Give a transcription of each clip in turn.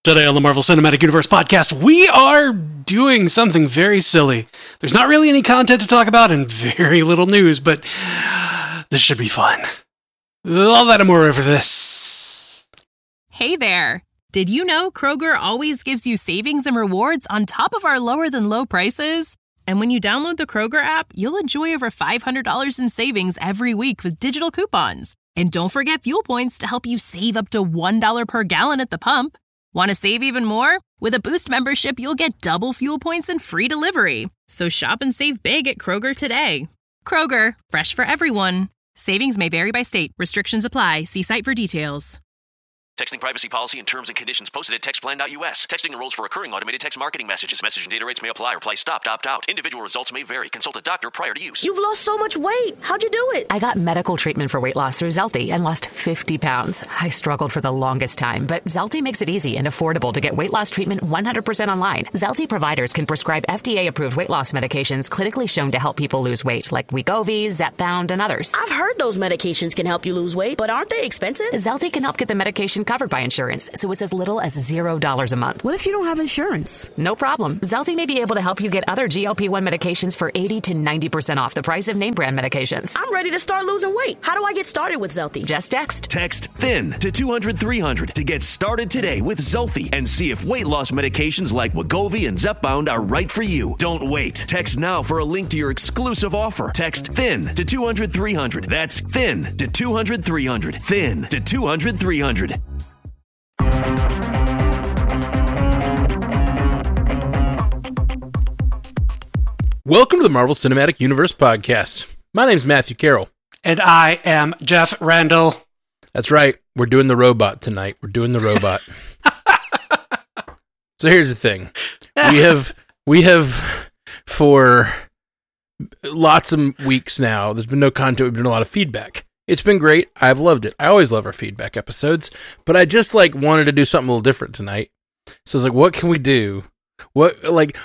Today on the Marvel Cinematic Universe podcast, we are doing something very silly. There's not really any content to talk about and very little news, but this should be fun. All that and more over this. Hey there. Did you know Kroger always gives you savings and rewards on top of our lower than low prices? And when you download the Kroger app, you'll enjoy over $500 in savings every week with digital coupons. And don't forget fuel points to help you save up to $1 per gallon at the pump. Want to save even more? With a Boost membership, you'll get double fuel points and free delivery. So shop and save big at Kroger today. Kroger, fresh for everyone. Savings may vary by state. Restrictions apply. See site for details. Texting privacy policy and terms and conditions posted at textplan.us. Texting enrolls for recurring automated text marketing messages. Message and data rates may apply. Reply stopped, opt out. Individual results may vary. Consult a doctor prior to use. You've lost so much weight. How'd you do it? I got medical treatment for weight loss through Zelty and lost 50 pounds. I struggled for the longest time, but Zelty makes it easy and affordable to get weight loss treatment 100% online. Zelty providers can prescribe FDA-approved weight loss medications clinically shown to help people lose weight, like Wegovy, Zepbound, and others. I've heard those medications can help you lose weight, but aren't they expensive? Zelty can help get the medication covered by insurance, so it's as little as $0 a month. What if you don't have insurance? No problem. Zelty may be able to help you get other GLP-1 medications for 80 to 90% off the price of name brand medications. I'm ready to start losing weight. How do I get started with Zelty? Just text. Text THIN to 200-300 to get started today with Zelty and see if weight loss medications like Wegovy and Zepbound are right for you. Don't wait. Text now for a link to your exclusive offer. Text THIN to 200-300. That's THIN to 200-300. THIN to 200-300. Welcome to the Marvel Cinematic Universe podcast. My name's Matthew Carroll. And I am Jeff Randall. That's right. We're doing the robot tonight. We're doing the robot. So here's the thing. We have for lots of weeks now, there's been no content. We've been a lot of feedback. It's been great. I've loved it. I always love our feedback episodes, but I just wanted to do something a little different tonight. So I was like, what can we do? What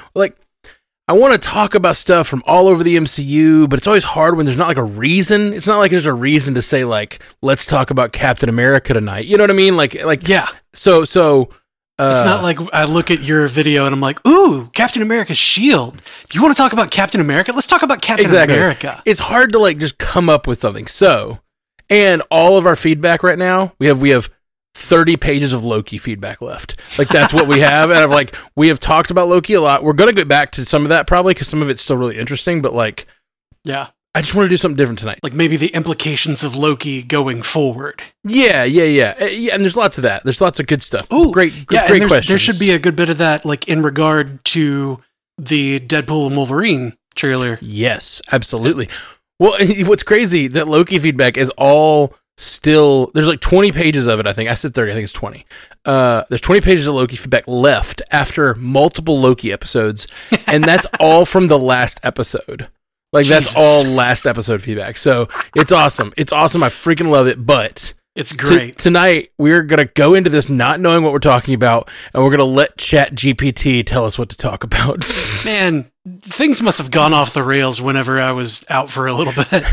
I want to talk about stuff from all over the MCU, but it's always hard when there's not a reason. It's not like there's a reason to say let's talk about Captain America tonight. You know what I mean? Yeah. So it's not like I look at your video and I'm like, ooh, Captain America's shield. Do you want to talk about Captain America? Let's talk about Captain America. It's hard to just come up with something. So, and all of our feedback right now, we have 30 pages of Loki feedback left. That's what we have. And we have talked about Loki a lot. We're going to get back to some of that probably because some of it's still really interesting, but yeah, I just want to do something different tonight. Maybe the implications of Loki going forward. Yeah. And there's lots of that. There's lots of good stuff. Oh, great questions. There should be a good bit of that, in regard to the Deadpool and Wolverine trailer. Yes, absolutely. Well, what's crazy, that Loki feedback is all still, there's 20 pages of it, I think. I said 30, I think it's 20. There's 20 pages of Loki feedback left after multiple Loki episodes, and that's all from the last episode. That's all last episode feedback. So it's awesome. It's awesome. I freaking love it, but it's great. Tonight, we're going to go into this not knowing what we're talking about, and we're going to let ChatGPT tell us what to talk about. Man, things must have gone off the rails whenever I was out for a little bit.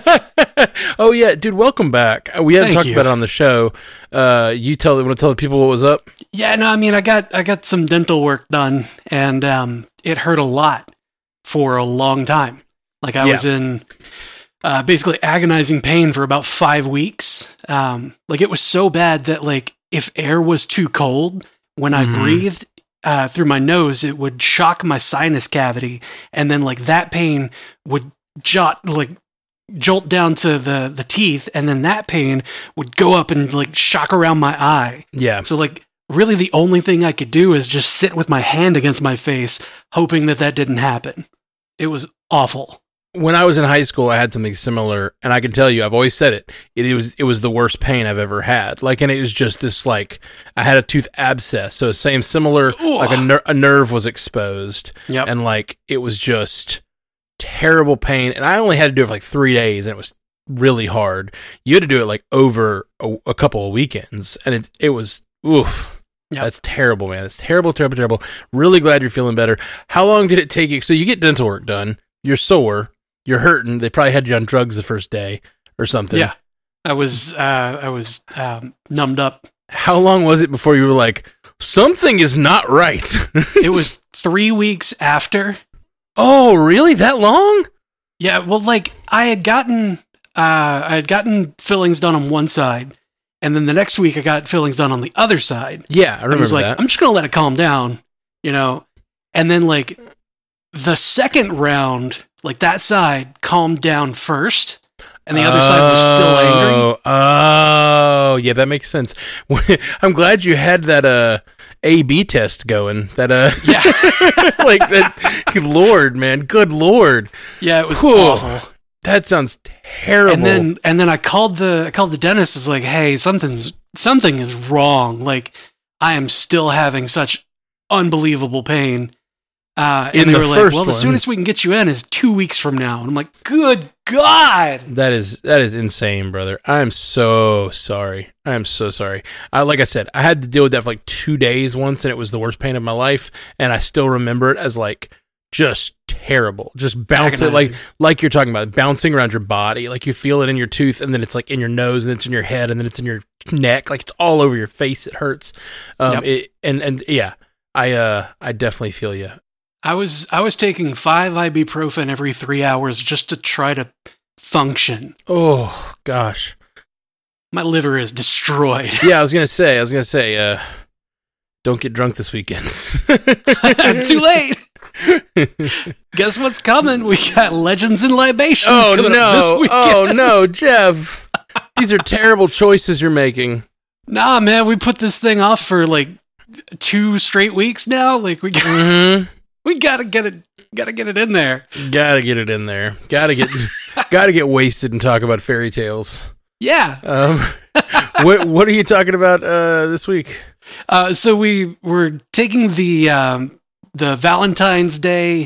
Oh, yeah. Dude, welcome back. We haven't talked about it on the show. Want to tell the people what was up? Yeah, no, I got some dental work done, and it hurt a lot for a long time. I was in basically agonizing pain for about 5 weeks. It was so bad that if air was too cold, when I breathed through my nose, it would shock my sinus cavity, and then that pain would jolt down to the teeth, and then that pain would go up and shock around my eye. Yeah. So really the only thing I could do is just sit with my hand against my face, hoping that didn't happen. It was awful. When I was in high school, I had something similar, and I can tell you, I've always said it. It was the worst pain I've ever had. And it was just this I had a tooth abscess, so similar. A nerve was exposed, yep. And it was just terrible pain. And I only had to do it for 3 days, and it was really hard. You had to do it over a couple of weekends, and it was oof. Yep. That's terrible, man. It's terrible, terrible, terrible. Really glad you're feeling better. How long did it take you? So you get dental work done. You're sore. You're hurting. They probably had you on drugs the first day or something. Yeah. I was numbed up. How long was it before you were Something is not right. It was 3 weeks after. Oh, really? That long? Yeah, well, like I had gotten fillings done on one side, and then the next week I got fillings done on the other side. Yeah, I remember was like, that. I'm just gonna let it calm down, and then like the second round, like that side calmed down first, and the other side was still angry. Oh, yeah, that makes sense. I'm glad you had that A/B test going. That Yeah. like that. Good Lord, man. Good Lord. Yeah, it was Whew. awful. That sounds terrible. And then I called the dentist. Is like, hey, something is wrong. Like I am still having such unbelievable pain. And they were like, well, the soonest we can get you in is 2 weeks from now. And I'm like, good God. That is insane, brother. I am so sorry. I am so sorry. Like I said, I had to deal with that for like 2 days once, and it was the worst pain of my life. And I still remember it as like just terrible. Just bouncing, like you're talking about, bouncing around your body. Like you feel it in your tooth, and then it's like in your nose, and then it's in your head, and then it's in your neck. Like it's all over your face. It hurts. Yep. Yeah, I definitely feel you. I was taking 5 ibuprofen every 3 hours just to try to function. Oh gosh, my liver is destroyed. Yeah, I was gonna say, don't get drunk this weekend. Too late. Guess what's coming? We got Legends and Libations coming up this weekend. Oh no, Jeff, these are terrible choices you're making. Nah, man, we put this thing off for like 2 straight weeks now. Like we got. We gotta get it in there. Gotta get it in there. Gotta get wasted and talk about fairy tales. Yeah. What are you talking about this week? So we were taking the Valentine's Day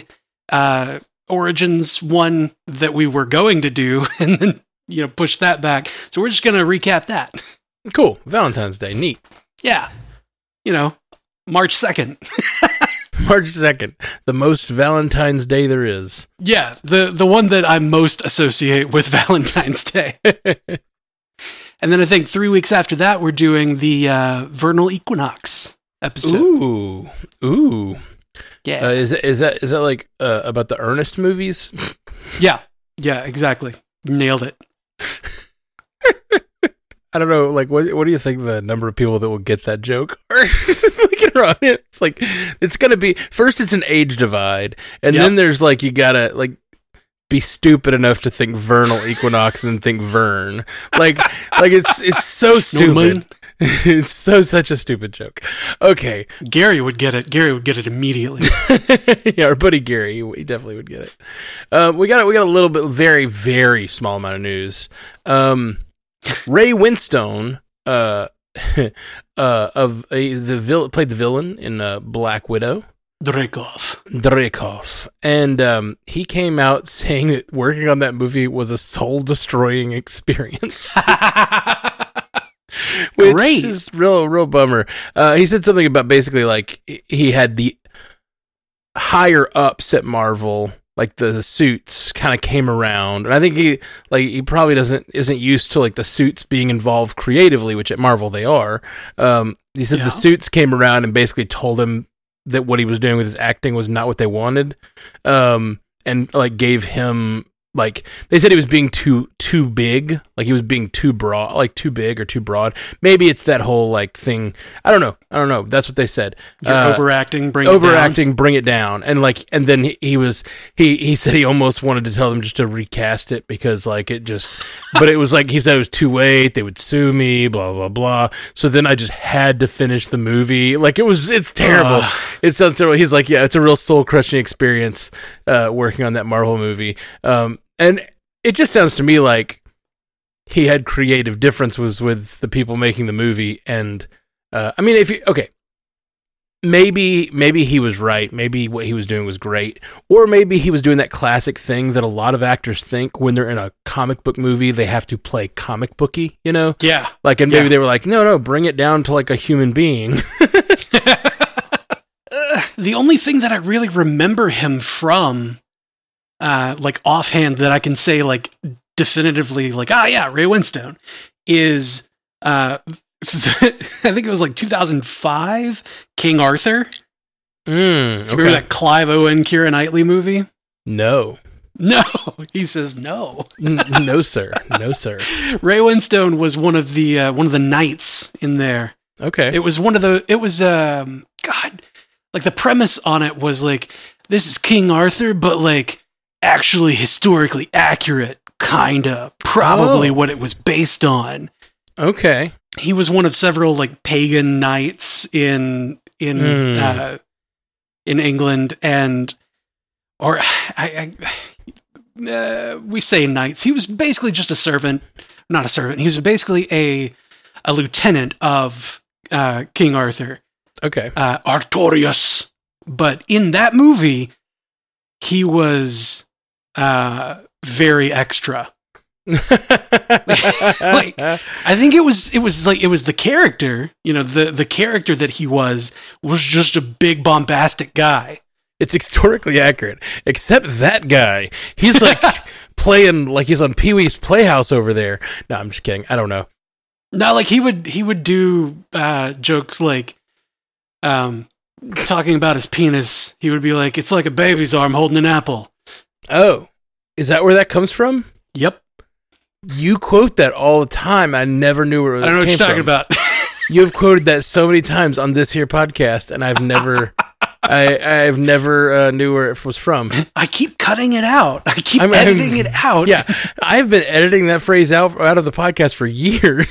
Origins one that we were going to do, and then push that back. So we're just gonna recap that. Cool. Valentine's Day, neat. Yeah. March 2nd. March 2nd, the most Valentine's Day there is. Yeah, the one that I most associate with Valentine's Day. And then I think 3 weeks after that, we're doing the vernal equinox episode. Ooh. Yeah. Is that like about the Ernest movies? Yeah, exactly. Nailed it. I don't know, like, what do you think the number of people that will get that joke are? It's like, it's going to be, first it's an age divide, and then there's like, you gotta like be stupid enough to think vernal equinox and then think Vern. Like it's so stupid. It's such a stupid joke. Okay. Gary would get it. Gary would get it immediately. Yeah, our buddy Gary, he definitely would get it. We got a little bit, very, very small amount of news. Ray Winstone, played the villain in Black Widow. Dreykov. And he came out saying that working on that movie was a soul-destroying experience. Which Great. is real bummer. He said something about basically like he had the higher ups at Marvel, like the suits kind of came around, and I think he probably isn't used to like the suits being involved creatively, which at Marvel they are. He said the suits came around and basically told him that what he was doing with his acting was not what they wanted, and like gave him, like, they said he was being too big, like he was being too broad, like too big or too broad. Maybe it's that whole like thing. I don't know. That's what they said. You're overacting, bring it down. And then he said he almost wanted to tell them just to recast it because like it just, but it was like, he said it was too late. They would sue me, blah, blah, blah. So then I just had to finish the movie. Like it's terrible. It sounds terrible. He's like, yeah, it's a real soul crushing experience, working on that Marvel movie. And it just sounds to me like he had creative differences with the people making the movie. And, I mean, maybe he was right. Maybe what he was doing was great. Or maybe he was doing that classic thing that a lot of actors think when they're in a comic book movie, they have to play comic booky, you know? Yeah. Like, and maybe they were like, no, bring it down to like a human being. The only thing that I really remember him from, like offhand, that I can say like definitively, like, Ray Winstone, is I think it was like 2005, King Arthur. Okay. Remember that Clive Owen, Keira Knightley movie? No. No, he says no. No, sir. No, sir. Ray Winstone was one of the knights in there. Okay. It was God, like the premise on it was like, this is King Arthur, but like actually historically accurate, kinda, probably what it was based on. Okay. He was one of several like pagan knights in England, and we say knights. He was basically just a servant, not a servant. He was basically a lieutenant of King Arthur. Okay. Artorius. But in that movie, he was very extra. Like, I think it was the character, the character that he was just a big bombastic guy. It's historically accurate, except that guy. He's like playing like he's on Pee-wee's Playhouse over there. No, I'm just kidding. I don't know. No, like he would do jokes like talking about his penis. He would be like, "It's like a baby's arm holding an apple." Oh, is that where that comes from? Yep. You quote that all the time. I never knew where it came from. I don't know what you're talking about. You have quoted that so many times on this here podcast, and I've never... I've never knew where it was from. I keep cutting it out. I keep editing it out. Yeah, I've been editing that phrase out of the podcast for years.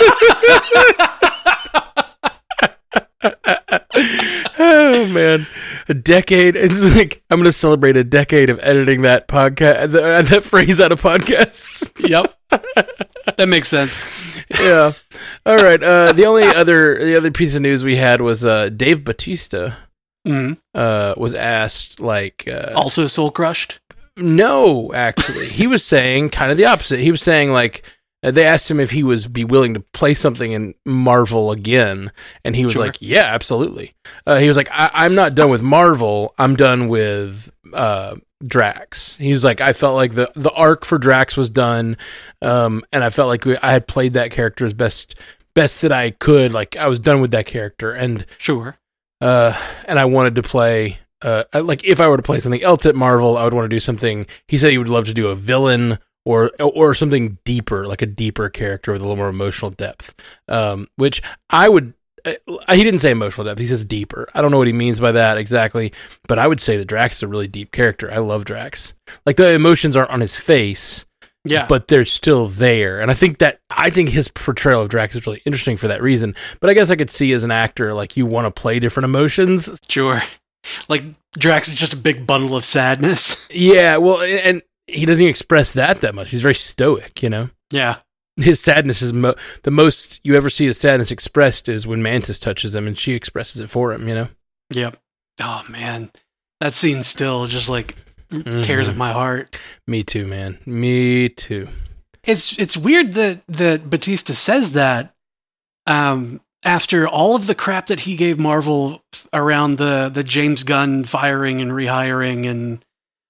Oh man, a decade! It's like I'm going to celebrate a decade of editing that podcast, that phrase out of podcasts. Yep, that makes sense. Yeah. All right. The other piece of news we had was Dave Bautista. Was asked also soul crushed? No, actually. He was saying kind of the opposite. He was saying like they asked him if he was be willing to play something in Marvel again, and he was like, yeah, absolutely. He was like, I'm not done with Marvel, I'm done with Drax. He was like, I felt like the arc for Drax was done, and I felt like I had played that character as best that I could. Like I was done with that character, and and I wanted to play, like if I were to play something else at Marvel, I would want to do something. He said he would love to do a villain or something deeper, like a deeper character with a little more emotional depth. Which I would. He didn't say emotional depth. He says deeper. I don't know what he means by that exactly, but I would say that Drax is a really deep character. I love Drax. Like the emotions aren't on his face. Yeah, but they're still there, and I think his portrayal of Drax is really interesting for that reason. But I guess I could see as an actor, like you want to play different emotions. Sure, like Drax is just a big bundle of sadness. Yeah, well, and he doesn't express that much. He's very stoic, Yeah, his sadness is the most you ever see his sadness expressed is when Mantis touches him, and she expresses it for him. Yep. Oh man, that scene still just like. Tears at my heart. Me too, man. Me too. It's weird that Bautista says that after all of the crap that he gave Marvel around the James Gunn firing and rehiring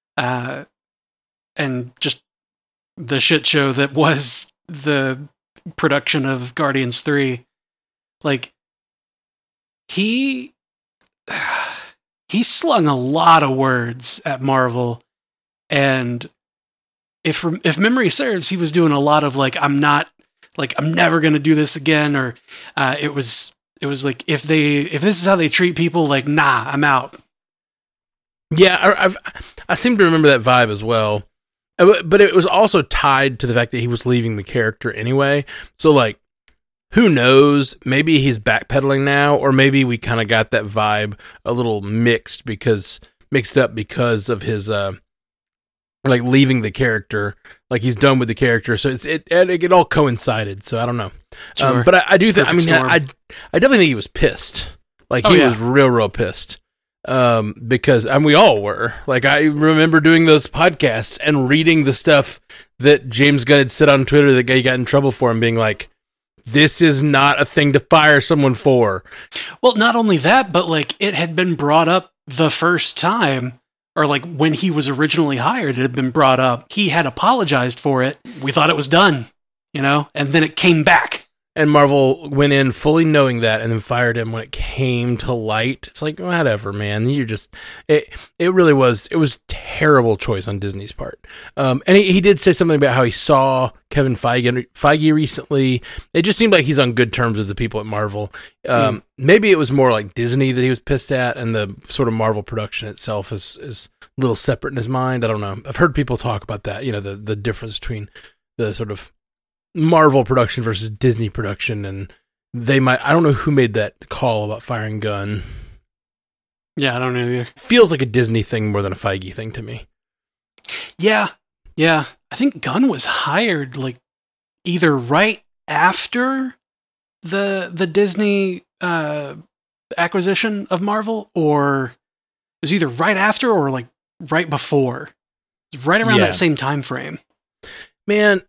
and just the shit show that was the production of Guardians 3. Like he slung a lot of words at Marvel, and if memory serves, he was doing a lot of like, I'm never going to do this again. Or, it was like, if this is how they treat people, like, nah, I'm out. Yeah. I seem to remember that vibe as well, but it was also tied to the fact that he was leaving the character anyway. So like, who knows? Maybe he's backpedaling now, or maybe we kind of got that vibe a little mixed up because of his like leaving the character, like he's done with the character. So it all coincided. So I don't know, sure. But I do think. I mean, I definitely think he was pissed. Like he was real pissed. Because we all were. Like I remember doing those podcasts and reading the stuff that James Gunn had said on Twitter that he got in trouble for, and being like, this is not a thing to fire someone for. Well, not only that, but like it had been brought up the first time, or like when he was originally hired, it had been brought up. He had apologized for it. We thought it was done, and then it came back. And Marvel went in fully knowing that and then fired him when it came to light. It's like, whatever, man. You just, it really was, it was a terrible choice on Disney's part. And he did say something about how he saw Kevin Feige recently. It just seemed like he's on good terms with the people at Marvel. Maybe it was more like Disney that he was pissed at, and the sort of Marvel production itself is a little separate in his mind. I don't know. I've heard people talk about that, the difference between the sort of Marvel production versus Disney production, and I don't know who made that call about firing Gunn. Yeah, I don't know either. Feels like a Disney thing more than a Feige thing to me. Yeah. I think Gunn was hired like either right after the Disney acquisition of Marvel, or it was either right after or like right before. It was right around that same time frame. Man,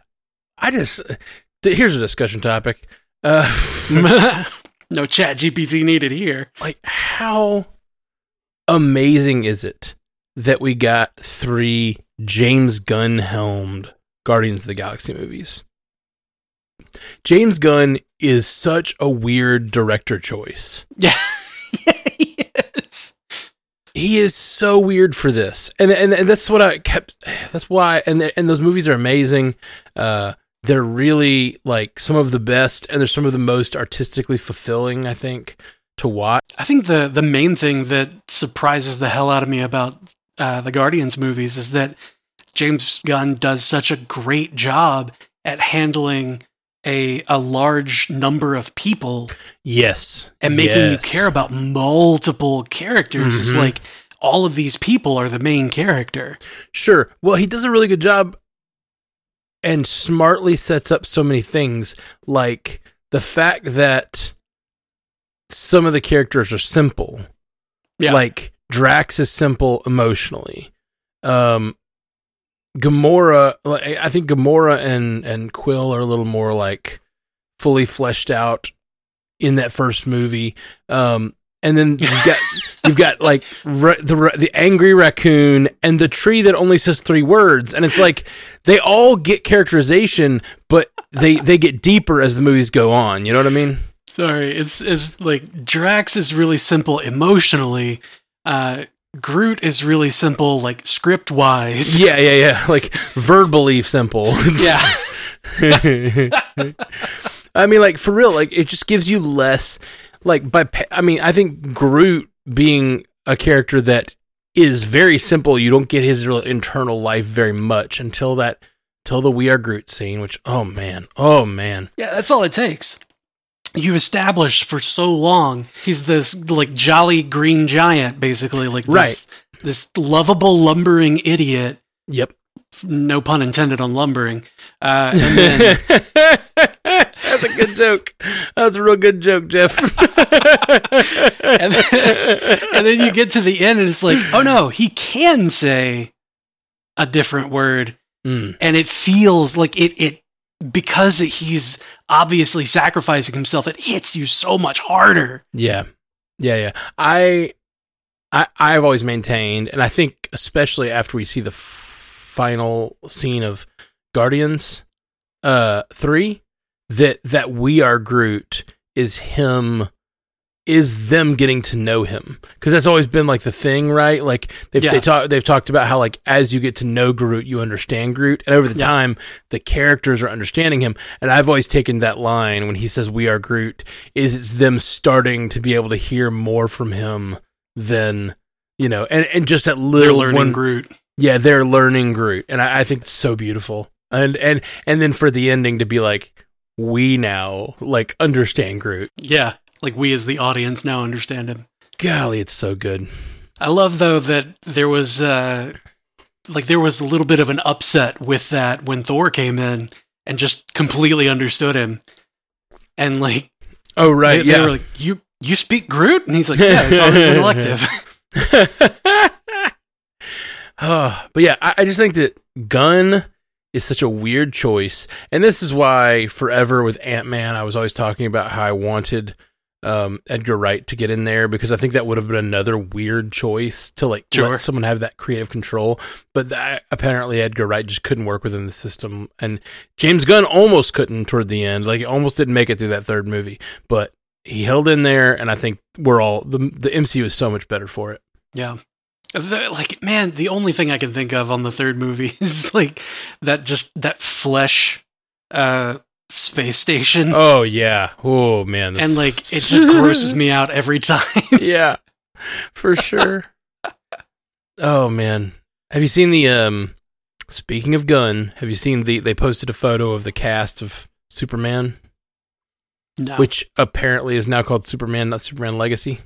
here's a discussion topic. No chat GPT needed here. Like, how amazing is it that we got 3 James Gunn-helmed Guardians of the Galaxy movies? James Gunn is such a weird director choice. Yeah, he is. He is so weird for this. And that's what that's why, and those movies are amazing. They're really like some of the best, and they're some of the most artistically fulfilling, I think, to watch. I think the main thing that surprises the hell out of me about the Guardians movies is that James Gunn does such a great job at handling a large number of people. Yes. And making you care about multiple characters. Mm-hmm. It's like all of these people are the main character. Sure. Well, he does a really good job and smartly sets up so many things, like the fact that some of the characters are simple. Yeah. Like Drax is simple emotionally. Gamora, I think Gamora and Quill are a little more like fully fleshed out in that first movie. And then you've got like the angry raccoon and the tree that only says 3 words, and it's like they all get characterization, but they get deeper as the movies go on. You know what I mean? Sorry, it's like Drax is really simple emotionally. Groot is really simple, like script wise. Yeah. Like verbally simple. Yeah. I mean, like for real, like it just gives you less. Like I think Groot being a character that is very simple, you don't get his real internal life very much until the We Are Groot scene, which oh man. Yeah, that's all it takes. You established for so long he's this like jolly green giant, basically, like this lovable lumbering idiot. Yep. No pun intended on lumbering. And then that's a good joke. That's a real good joke, Jeff. and then you get to the end and it's like, oh no, he can say a different word, and it feels like it because he's obviously sacrificing himself, it hits you so much harder. Yeah. I've always maintained, and I think especially after we see the final scene of Guardians 3, that We Are Groot is them getting to know him, because that's always been like the thing, right? Like they've talked about how like as you get to know Groot, you understand Groot, and over the time the characters are understanding him. And I've always taken that line when he says "We Are Groot" it's them starting to be able to hear more from him than and just that little they're learning Groot. Yeah, they're learning Groot, and I think it's so beautiful. And then for the ending to be like, we now like understand Groot. Yeah. Like we as the audience now understand him. Golly, it's so good. I love though that there was a little bit of an upset with that when Thor came in and just completely understood him. And like, oh right, they were like, you speak Groot? And he's like, yeah, it's always an elective. But yeah, I just think that Gunn is such a weird choice. And this is why forever with Ant-Man, I was always talking about how I wanted Edgar Wright to get in there, because I think that would have been another weird choice to let someone have that creative control. But apparently Edgar Wright just couldn't work within the system, and James Gunn almost couldn't toward the end. Like, almost didn't make it through that third movie, but he held in there, and I think the MCU is so much better for it. Yeah. The only thing I can think of on the third movie is like that flesh space station. Oh yeah. Oh man. And like it just grosses me out every time. Yeah, for sure. Oh man. Have you seen the speaking of Gunn, have you seen they posted a photo of the cast of Superman? No. Which apparently is now called Superman, not Superman Legacy.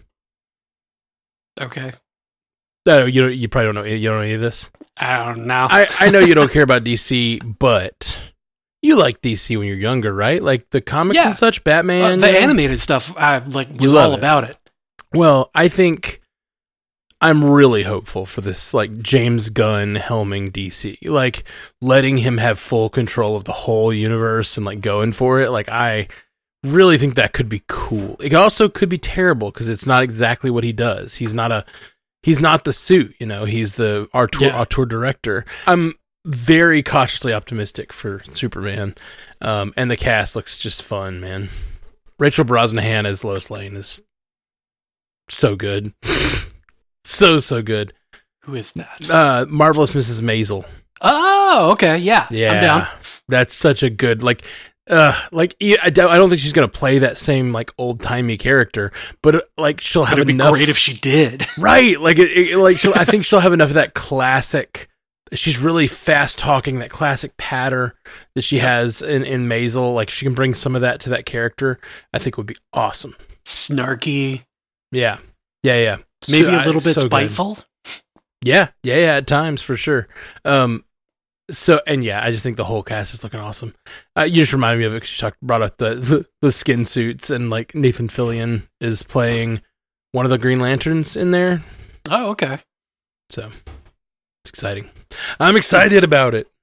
Okay. You probably don't know. You don't know any of this? I don't know. I know you don't care about DC, but you like DC when you're younger, right? Like the comics and such, Batman. The animated stuff, I was all about it. Well, I think I'm really hopeful for this, like, James Gunn helming DC. Like, letting him have full control of the whole universe and, like, going for it. Like, I really think that could be cool. It also could be terrible because it's not exactly what he does. He's not the suit, he's the auteur director. I'm very cautiously optimistic for Superman. And the cast looks just fun, man. Rachel Brosnahan as Lois Lane is so good. so good. Who is that? Marvelous Mrs. Maisel. Oh, okay. Yeah. Yeah. I'm down. That's such a good, I don't think she's going to play that same, like, old-timey character, but, like, she'll have enough. It'd be great if she did. Right. Like, I think she'll have enough of that classic. She's really fast-talking, that classic patter that she has in Maisel. Like, she can bring some of that to that character. I think would be awesome. Snarky. Yeah. Maybe a little bit spiteful. Yeah, at times, for sure. I just think the whole cast is looking awesome. You just reminded me of it because you brought up the skin suits, and like Nathan Fillion is playing one of the Green Lanterns in there. Oh, okay. So it's exciting. I'm excited about it.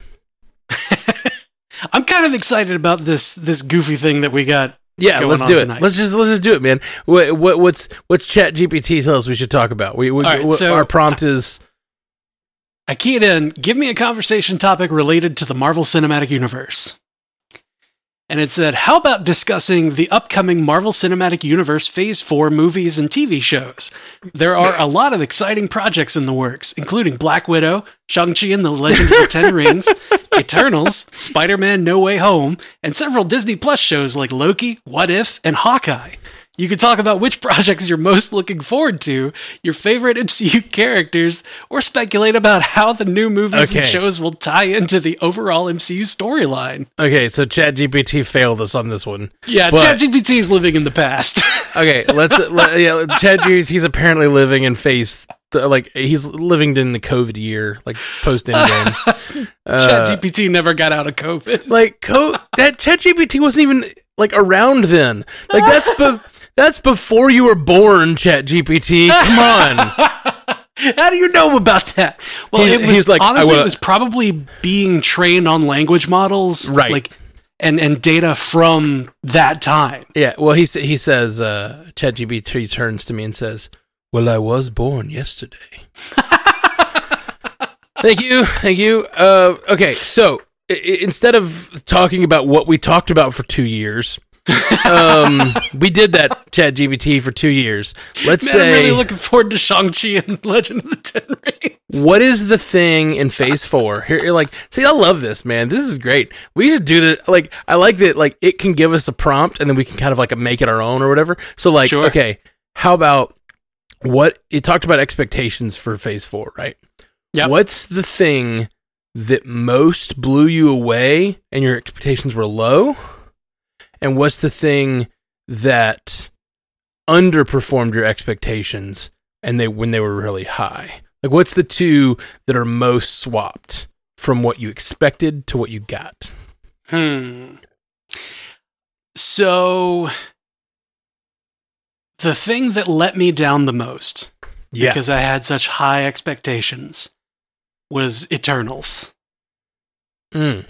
I'm kind of excited about this goofy thing that we got. Yeah, let's do it. Tonight. Let's just do it, man. What's ChatGPT tells us we should talk about? Our prompt is. I keyed in, give me a conversation topic related to the Marvel Cinematic Universe. And it said, how about discussing the upcoming Marvel Cinematic Universe Phase 4 movies and TV shows? There are a lot of exciting projects in the works, including Black Widow, Shang-Chi and the Legend of the Ten Rings, Eternals, Spider-Man No Way Home, and several Disney Plus shows like Loki, What If, and Hawkeye. You could talk about which projects you're most looking forward to, your favorite MCU characters, or speculate about how the new movies and shows will tie into the overall MCU storyline. Okay, so ChatGPT failed us on this one. Yeah, ChatGPT is living in the past. Okay, ChatGPT's apparently living in he's living in the COVID year, like post-Endgame. ChatGPT never got out of COVID. That ChatGPT wasn't even like around then. Like that's before you were born, ChatGPT. Come on. How do you know about that? Well, it was probably being trained on language models, right? Like, and data from that time. Yeah. Well, he says ChatGPT turns to me and says, "Well, I was born yesterday." Thank you. Okay, so instead of talking about what we talked about for 2 years. We did that ChatGPT for 2 years. I'm really looking forward to Shang-Chi and Legend of the Ten Rings. What is the thing in Phase 4? Here, you're like, see, I love this, man. This is great. We should do this. Like, I like that. Like, it can give us a prompt, and then we can kind of like make it our own or whatever. So, like, sure. Okay, how about what you talked about expectations for Phase 4, right? Yeah. What's the thing that most blew you away and your expectations were low? And what's the thing that underperformed your expectations and when they were really high? Like, what's the two that are most swapped from what you expected to what you got? So, the thing that let me down the most, because I had such high expectations, was Eternals. I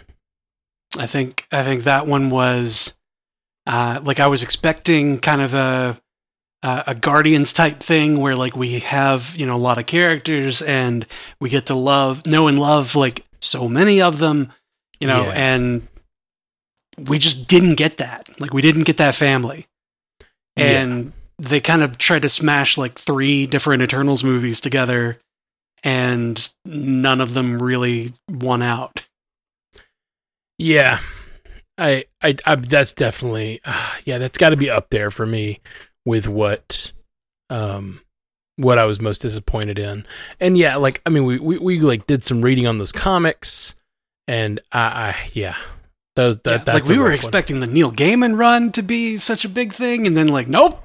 think that one was... I was expecting kind of a a Guardians type thing where like we have, a lot of characters and we get to know and love like so many of them, and we just didn't get that. Like we didn't get that family. And they kind of tried to smash like 3 different Eternals movies together, and none of them really won out. Yeah. I that's definitely, that's got to be up there for me with what I was most disappointed in. And yeah, like, I mean, we like did some reading on those comics, and that's like we were expecting the Neil Gaiman run to be such a big thing, and then like, nope.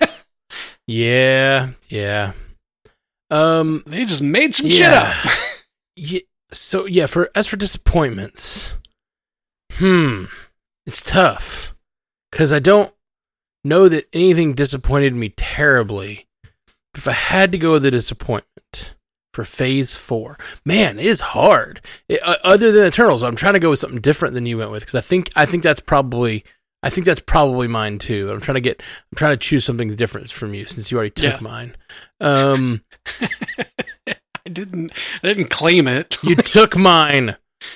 Yeah. They just made some shit up. Yeah. So yeah, as for disappointments, it's tough because I don't know that anything disappointed me terribly. But if I had to go with a disappointment for Phase 4, man, it is hard. Other than Eternals, I'm trying to go with something different than you went with, because I think that's probably mine too. I'm trying to choose something different from you since you already took mine. I didn't claim it. You took mine.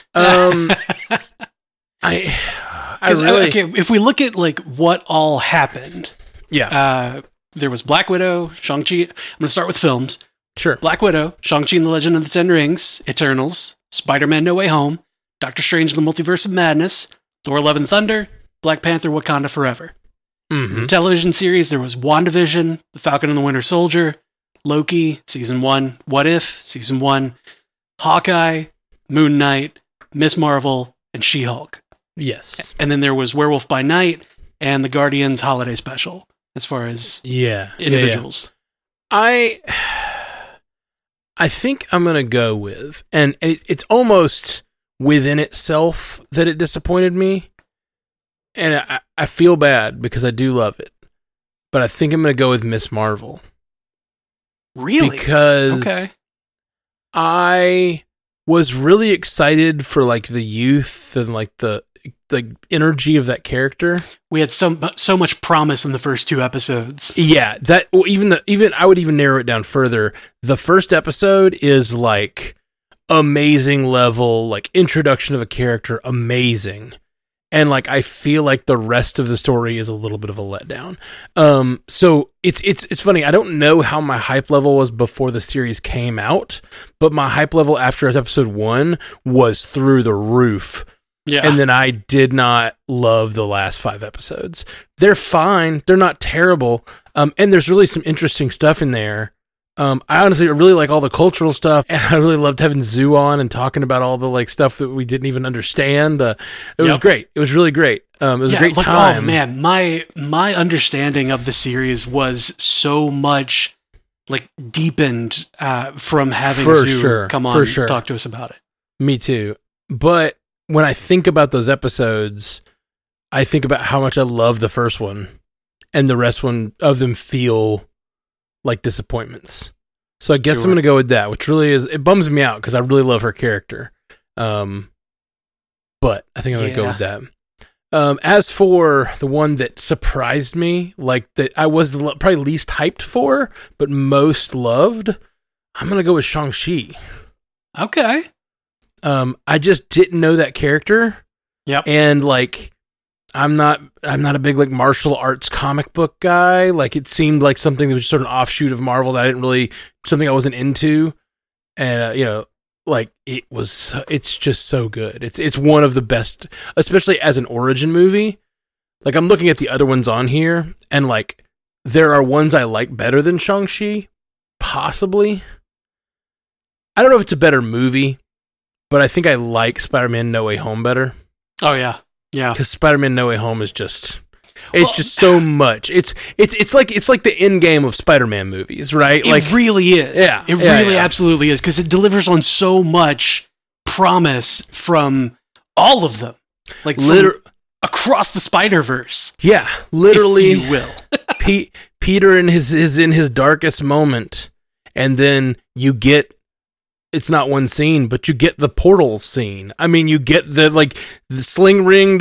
If we look at like what all happened, there was Black Widow, Shang-Chi. I'm going to start with films. Sure. Black Widow, Shang-Chi and the Legend of the Ten Rings, Eternals, Spider-Man No Way Home, Doctor Strange and the Multiverse of Madness, Thor: Love and Thunder, Black Panther: Wakanda Forever. Mm-hmm. The television series, there was WandaVision, The Falcon and the Winter Soldier, Loki, Season 1, What If, Season 1, Hawkeye, Moon Knight, Miss Marvel, and She-Hulk. Yes. And then there was Werewolf by Night and the Guardians Holiday Special, as far as individuals. I think I'm going to go with, and it's almost within itself that it disappointed me, and I feel bad because I do love it, but I think I'm going to go with Miss Marvel. Really? Because I was really excited for like the youth and like the energy of that character. We had so much promise in the first 2 episodes. Yeah, that even I would even narrow it down further. The first episode is like amazing level, like introduction of a character, amazing. And like I feel like the rest of the story is a little bit of a letdown. So it's funny. I don't know how my hype level was before the series came out, but my hype level after episode 1 was through the roof. Yeah. And then I did not love the last 5 episodes. They're fine. They're not terrible. And there's really some interesting stuff in there. I honestly really like all the cultural stuff. And I really loved having Zoo on and talking about all the like stuff that we didn't even understand. It was great. It was really great. It was a great time. Oh man, my understanding of the series was so much like deepened from having Zoo come on and talk to us about it. Me too. But when I think about those episodes, I think about how much I love the first one, and the rest of them feel like disappointments. So I guess I'm going to go with that, which really it bums me out because I really love her character. But I think I'm going to go with that. As for the one that surprised me, like that I was probably least hyped for, but most loved, I'm going to go with Shang-Chi. Okay. I just didn't know that character. Yep. And like, I'm not a big like martial arts comic book guy. Like it seemed like something that was sort of an offshoot of Marvel that something I wasn't into. And, like it's just so good. It's one of the best, especially as an origin movie. Like I'm looking at the other ones on here and like, there are ones I like better than Shang-Chi. Possibly. I don't know if it's a better movie, but I think I like Spider-Man No Way Home better. Oh yeah. Yeah. Because Spider-Man No Way Home is just just so much. It's like the end game of Spider-Man movies, right? It really is. Yeah. It really absolutely is, because it delivers on so much promise from all of them. Like across the Spider-Verse. Yeah. Literally. If you will. Peter is in his darkest moment, and then you get, it's not one scene, but you get the portal scene. I mean, you get the sling ringed up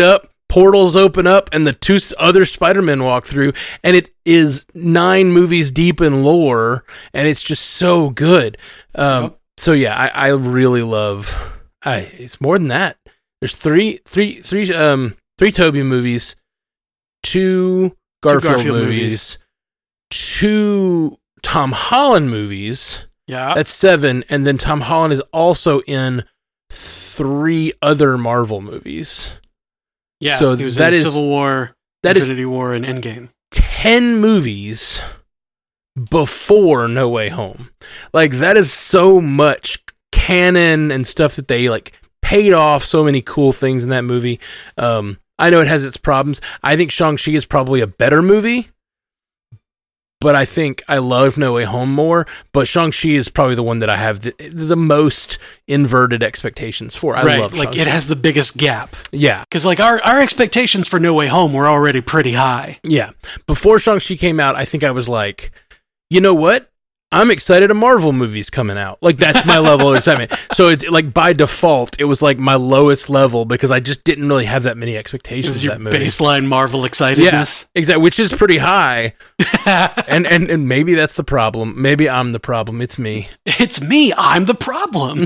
portals open up and the two other Spider-Men walk through, and it is 9 movies deep in lore, and it's just so good. So yeah, I really love. It's more than that. There's three Tobey movies, 2 Garfield movies, 2 Tom Holland movies. Yeah, that's 7, and then Tom Holland is also in 3 other Marvel movies. Yeah, so he was that in is Civil War, Infinity War, and Endgame. 10 movies before No Way Home. Like, that is so much canon and stuff that they like paid off so many cool things in that movie. I know it has its problems. I think Shang-Chi is probably a better movie, but I think I love No Way Home more. But Shang-Chi is probably the one that I have the most inverted expectations for. I love Shang-Chi. Like, it has the biggest gap. Yeah. Because, like, our expectations for No Way Home were already pretty high. Yeah. Before Shang-Chi came out, I think I was like, you know what? I'm excited a Marvel movie's coming out. Like, that's my level of excitement. So it's like by default, it was like my lowest level because I just didn't really have that many expectations of that movie. Baseline Marvel excitedness. Yeah, exactly, which is pretty high. and maybe that's the problem. Maybe I'm the problem. It's me. It's me. I'm the problem.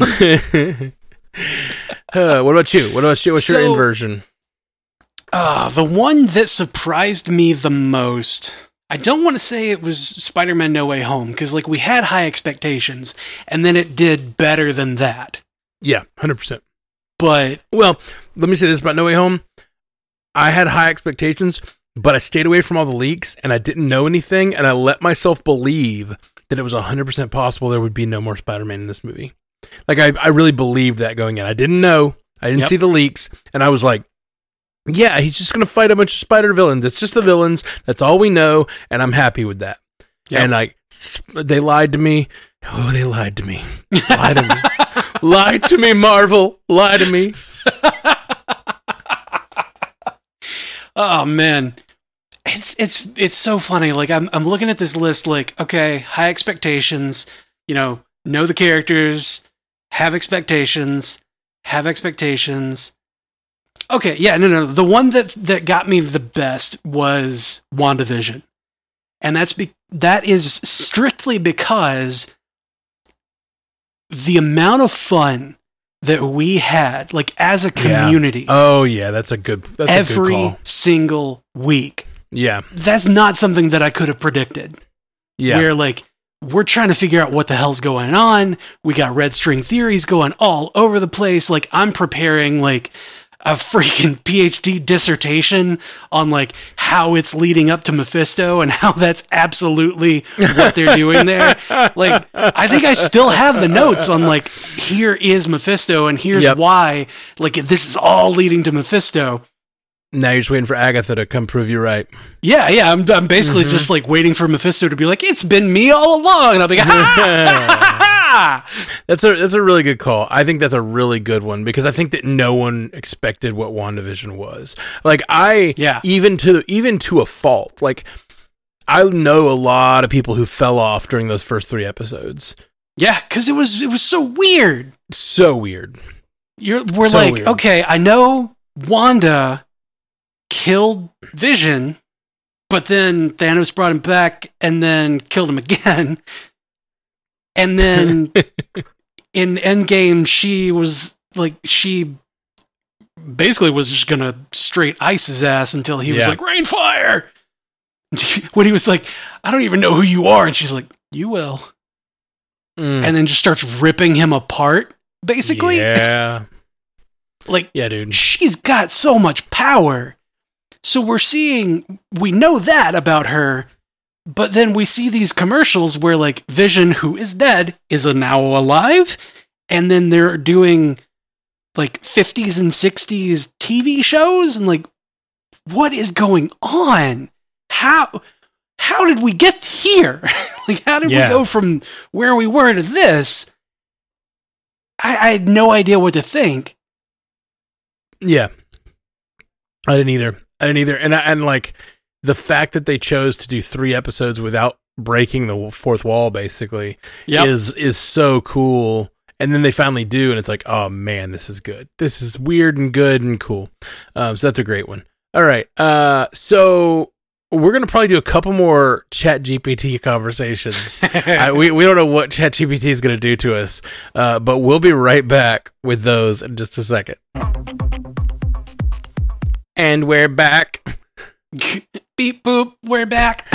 What about you? What's your inversion? The one that surprised me the most, I don't want to say it was Spider-Man No Way Home, because like we had high expectations, and then it did better than that. Yeah, 100%. But, well, let me say this about No Way Home. I had high expectations, but I stayed away from all the leaks, and I didn't know anything, and I let myself believe that it was 100% possible there would be no more Spider-Man in this movie. Like, I really believed that going in. I didn't know. I didn't see the leaks, and I was like, yeah, he's just going to fight a bunch of spider villains. It's just the villains. That's all we know, and I'm happy with that. Yep. And they lied to me. Oh, they lied to me. Lie to me. Lie to me, Marvel. Lie to me. Oh, man. It's so funny. Like, I'm looking at this list like, okay, high expectations, know the characters, have expectations. Okay, yeah, no. The one that got me the best was WandaVision. And that is strictly because the amount of fun that we had, like, as a community. Yeah. Oh, yeah, that's a good call. Every single week. Yeah. That's not something that I could have predicted. Yeah. Where, like, we're trying to figure out what the hell's going on. We got red string theories going all over the place. Like, I'm preparing, like, a freaking PhD dissertation on like how it's leading up to Mephisto and how that's absolutely what they're doing there. Like, I think I still have the notes on like, here is Mephisto and here's why, like, this is all leading to Mephisto. Now you're just waiting for Agatha to come prove you right. Yeah. I'm basically just like waiting for Mephisto to be like, it's been me all along. And I'll be like, ha! That's a really good call. I think that's a really good one because I think that no one expected what WandaVision was. Like even to a fault. Like, I know a lot of people who fell off during those first 3 episodes. Yeah, because it was so weird. So weird. We're so like, weird. Okay, I know Wanda killed Vision, but then Thanos brought him back and then killed him again. And then in Endgame, she basically was just going to straight ice his ass until he was like, rain fire. When he was like, I don't even know who you are. And she's like, you will. And then just starts ripping him apart, basically. Yeah. Like, yeah, dude. She's got so much power. So we know that about her. But then we see these commercials where, like, Vision, who is dead, is now alive. And then they're doing, like, 50s and 60s TV shows. And, like, what is going on? How did we get here? Like, how did we go from where we were to this? I had no idea what to think. Yeah. I didn't either. And like, the fact that they chose to do 3 episodes without breaking the fourth wall, basically, is so cool. And then they finally do, and it's like, oh man, this is good. This is weird and good and cool. So that's a great one. All right. So we're going to probably do a couple more ChatGPT conversations. We don't know what ChatGPT is going to do to us, but we'll be right back with those in just a second. And we're back. Beep boop, we're back.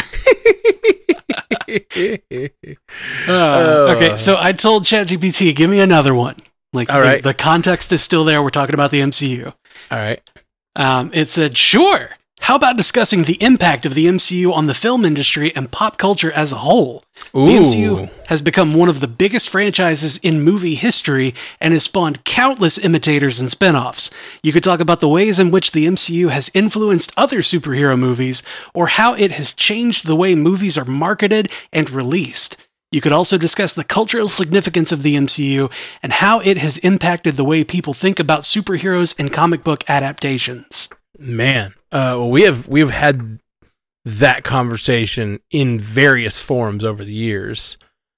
Okay, so I told ChatGPT, give me another one. Like, all right. The context is still there. We're talking about the MCU. All right. It said, sure. How about discussing the impact of the MCU on the film industry and pop culture as a whole? Ooh. The MCU has become one of the biggest franchises in movie history and has spawned countless imitators and spin-offs. You could talk about the ways in which the MCU has influenced other superhero movies, or how it has changed the way movies are marketed and released. You could also discuss the cultural significance of the MCU and how it has impacted the way people think about superheroes and comic book adaptations. Man, we've had that conversation in various forms over the years,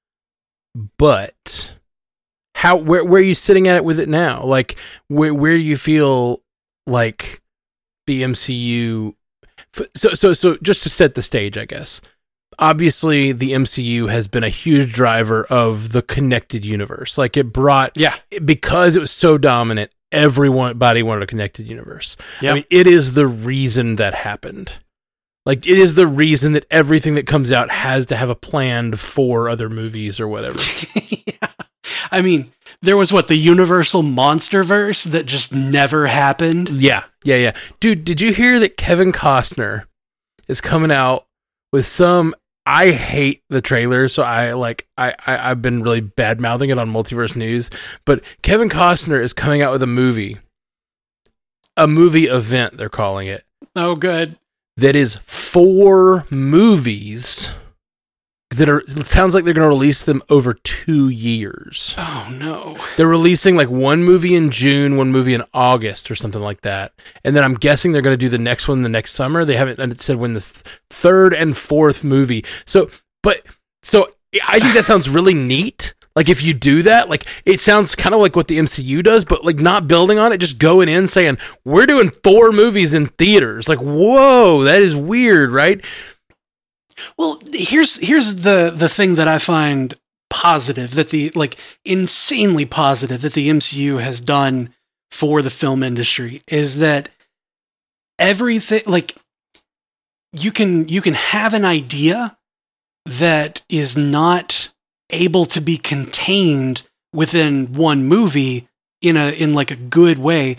but where are you sitting at it with it now? Like, where do you feel like the MCU? So just to set the stage, I guess. Obviously, the MCU has been a huge driver of the connected universe. Like, it brought, because it was so dominant, everybody wanted a connected universe. Yep. I mean, it is the reason that happened. Like, it is the reason that everything that comes out has to have a plan for other movies or whatever. Yeah. I mean, there was the Universal Monsterverse that just never happened. Yeah. Dude, did you hear that Kevin Costner is coming out with some... I hate the trailer, so I've been really bad-mouthing it on Multiverse News, but Kevin Costner is coming out with a movie event, they're calling it. Oh, good. That is 4 movies that it sounds like they're going to release them over 2 years. Oh, no. They're releasing one movie in June, one movie in August or something like that. And then I'm guessing they're going to do the next one the next summer. They haven't said when the third and fourth movie. So I think that sounds really neat. Like, if you do that, it sounds kind of like what the MCU does, but not building on it, just going in saying, we're doing 4 movies in theaters. Like, whoa, that is weird, right? Well, here's the thing that I find positive, that insanely positive that the MCU has done for the film industry, is that everything, you can have an idea that is not able to be contained within one movie in a good way.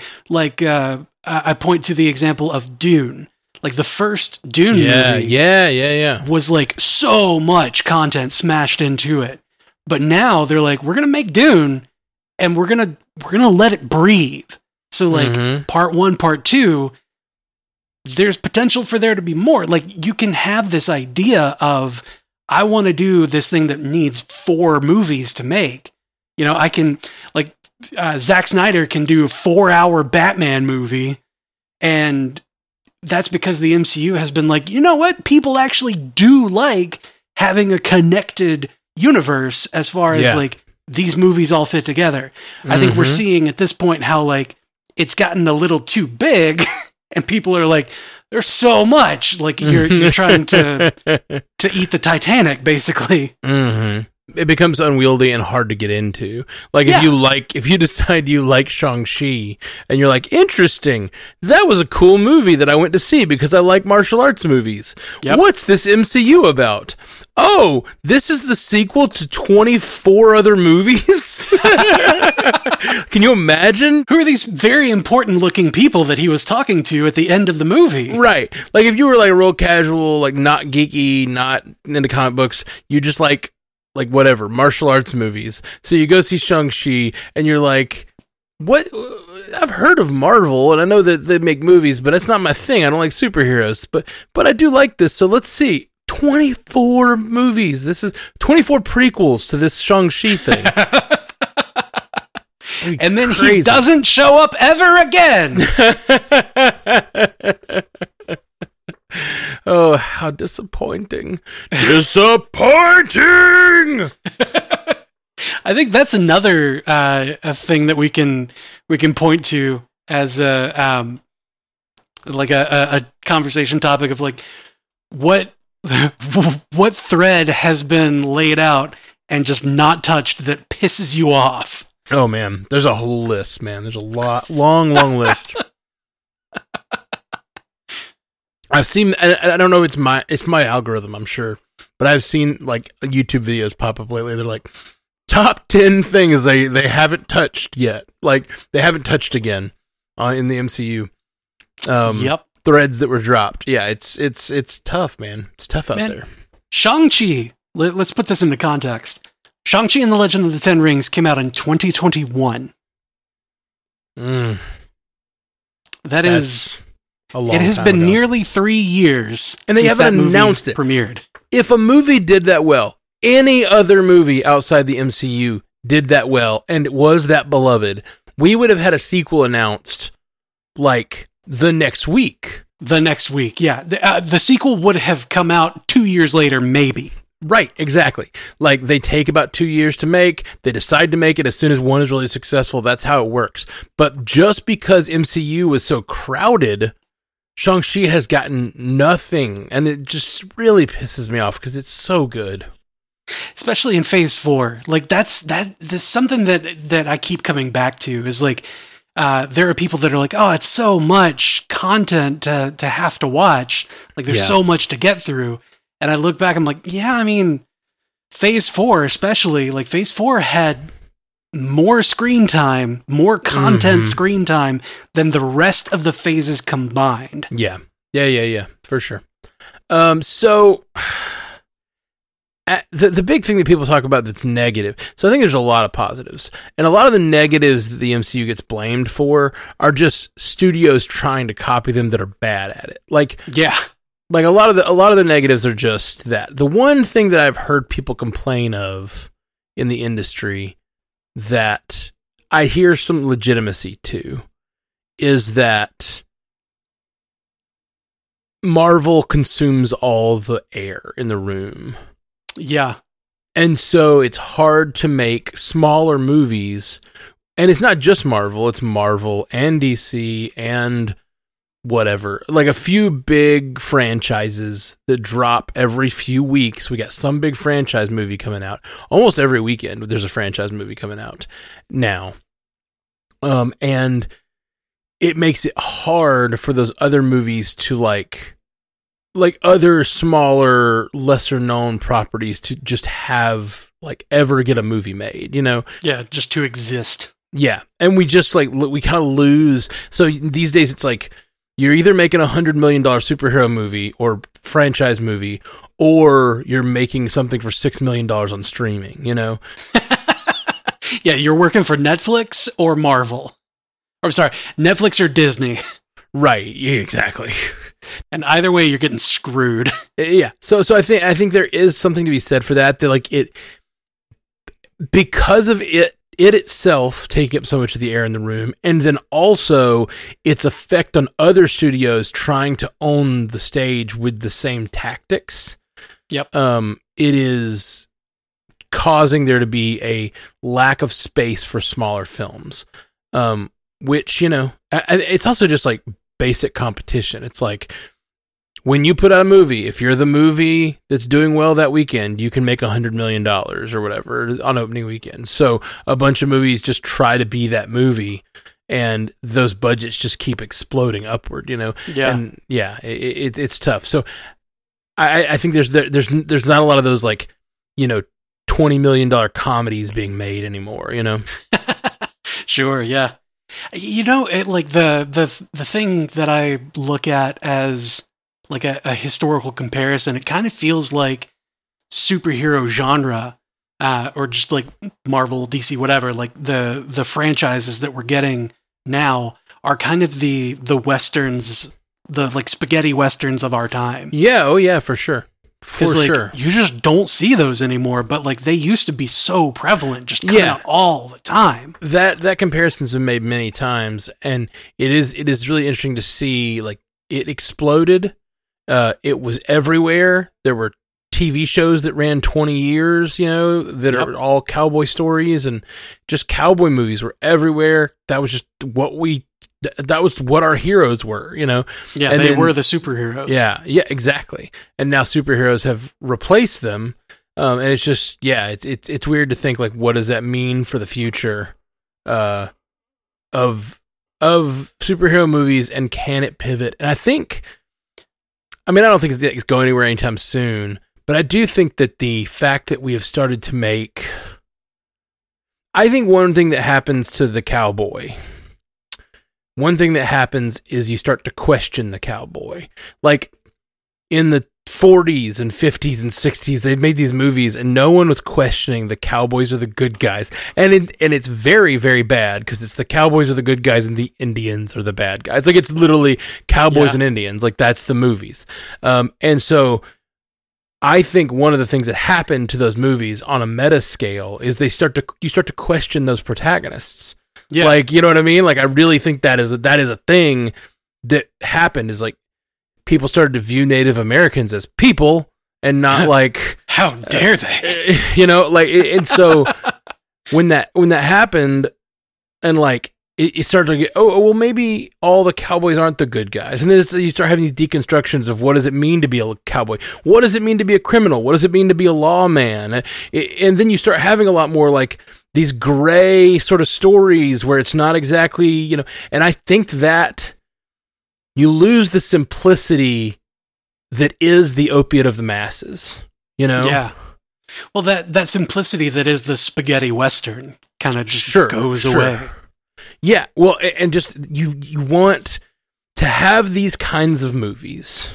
I point to the example of Dune. The first Dune movie was so much content smashed into it. But now they're we're going to make Dune and we're going to let it breathe. So part 1, part 2, there's potential for there to be more. You can have this idea of, I want to do this thing that needs 4 movies to make. I can, Zack Snyder can do a 4-hour Batman movie, and that's because the MCU has been you know what? People actually do like having a connected universe as far as these movies all fit together. I think we're seeing at this point how it's gotten a little too big and people are there's so much, you're trying to eat the Titanic, basically. Mm-hmm. It becomes unwieldy and hard to get into. If you decide you like Shang-Chi and you're interesting, that was a cool movie that I went to see because I like martial arts movies. Yep. What's this MCU about? Oh, this is the sequel to 24 other movies? Can you imagine? Who are these very important looking people that he was talking to at the end of the movie? Right. If you were real casual, not geeky, not into comic books, you just whatever, martial arts movies. So you go see Shang-Chi and you're what? I've heard of Marvel and I know that they make movies, but it's not my thing. I don't like superheroes, but I do like this. So let's see. 24 movies. This is 24 prequels to this Shang-Chi thing. And then he doesn't show up ever again. Oh, how disappointing. Disappointing! I think that's another a thing that we can point to as a like a conversation topic of like what thread has been laid out and just not touched that pisses you off. Oh man, there's a whole list, man. There's a long list. I've seen, I don't know, it's my algorithm, I'm sure, but I've seen like YouTube videos pop up lately. They're like top 10 things they haven't touched yet, like they haven't touched again in the MCU. Yep. Threads that were dropped. Yeah, it's tough, man. It's tough out there. Shang-Chi. Let's put this into context. Shang-Chi and the Legend of the Ten Rings came out in 2021. That's a long time. It has been nearly 3 years, and they haven't announced it. Premiered. If a movie did that well, any other movie outside the MCU did that well, and it was that beloved, we would have had a sequel announced like the next week. Yeah. The sequel would have come out 2 years later, maybe. Right, exactly. Like, they take about 2 years to make, they decide to make it as soon as one is really successful, that's how it works. But just because MCU was so crowded, Shang-Chi has gotten nothing, and it just really pisses me off, because it's so good. Especially in Phase 4. Like, that's something that I keep coming back to, is like, there are people that are like, oh, it's so much content to have to watch. Like, there's so much to get through. And I look back, I'm like, yeah, I mean, Phase 4 especially, like Phase 4 had more screen time, more content screen time than the rest of the phases combined. Yeah, for sure. So the big thing that people talk about that's negative, so I think there's a lot of positives. And a lot of the negatives that the MCU gets blamed for are just studios trying to copy them that are bad at it. Like, yeah. Like a lot of the negatives are just that. The one thing that I've heard people complain of in the industry that I hear some legitimacy to is that Marvel consumes all the air in the room. Yeah. And so it's hard to make smaller movies. And it's not just Marvel, it's Marvel and DC and whatever, like a few big franchises that drop every few weeks. We got some big franchise movie coming out almost every weekend. There's a franchise movie coming out now, and it makes it hard for those other movies to like other smaller, lesser known properties to just have like ever get a movie made. You know? Yeah, just to exist. Yeah, and we just like we kind of lose. So these days, it's like, you're either making $100 million superhero movie or franchise movie, or you're making something for $6 million on streaming, you know? Yeah, you're working for Netflix or Marvel. Or, sorry, Netflix or Disney. Right, yeah, exactly. And either way, you're getting screwed. Yeah, so I think there is something to be said for that. That like it, because of it itself taking up so much of the air in the room, and then also its effect on other studios trying to own the stage with the same tactics. Yep. It is causing there to be a lack of space for smaller films, which, you know, it's also just like basic competition. It's like, when you put out a movie, if you're the movie that's doing well that weekend, you can make $100 million or whatever on opening weekend. So a bunch of movies just try to be that movie, and those budgets just keep exploding upward, you know? Yeah. And yeah, it's tough. So I think there's not a lot of those, like, you know, $20 million comedies being made anymore, you know? Sure. Yeah. You know, like the thing that I look at as like a historical comparison, it kind of feels like superhero genre, or just like Marvel, DC, whatever, like the franchises that we're getting now are kind of the westerns, the like spaghetti westerns of our time. Yeah. Oh yeah, for sure. For like, sure. You just don't see those anymore, but like they used to be so prevalent, just coming out all the time. That comparison's been made many times, and it is really interesting to see, like, it exploded. It was everywhere. There were TV shows that ran 20 years, you know, that are all cowboy stories, and just cowboy movies were everywhere. That was just what we that was what our heroes were, you know? Yeah, and they were the superheroes. Yeah, exactly. And now superheroes have replaced them. And it's just, it's weird to think, like, what does that mean for the future of superhero movies, and can it pivot? And I don't think it's going anywhere anytime soon, but I do think that the fact that we have started to make, I think one thing that happens to the cowboy, one thing that happens is you start to question the cowboy. Like in the 40s and 50s and 60s, they made these movies and no one was questioning the cowboys are the good guys. And it's very, very bad because it's the cowboys are the good guys and the Indians are the bad guys. Like it's literally cowboys and Indians. Like that's the movies. And so I think one of the things that happened to those movies on a meta scale is you start to question those protagonists. Yeah. Like, you know what I mean? Like, I really think that is a thing that happened, is like people started to view Native Americans as people and not like, how dare they? You know, like, and so when that happened, and like it started to get, well, maybe all the cowboys aren't the good guys, and then you start having these deconstructions of what does it mean to be a cowboy? What does it mean to be a criminal? What does it mean to be a lawman? And then you start having a lot more like these gray sort of stories where it's not exactly, you know, and I think that you lose the simplicity that is the opiate of the masses, you know? Yeah. Well, that simplicity that is the spaghetti Western kind of just goes away. Yeah. Well, and just you want to have these kinds of movies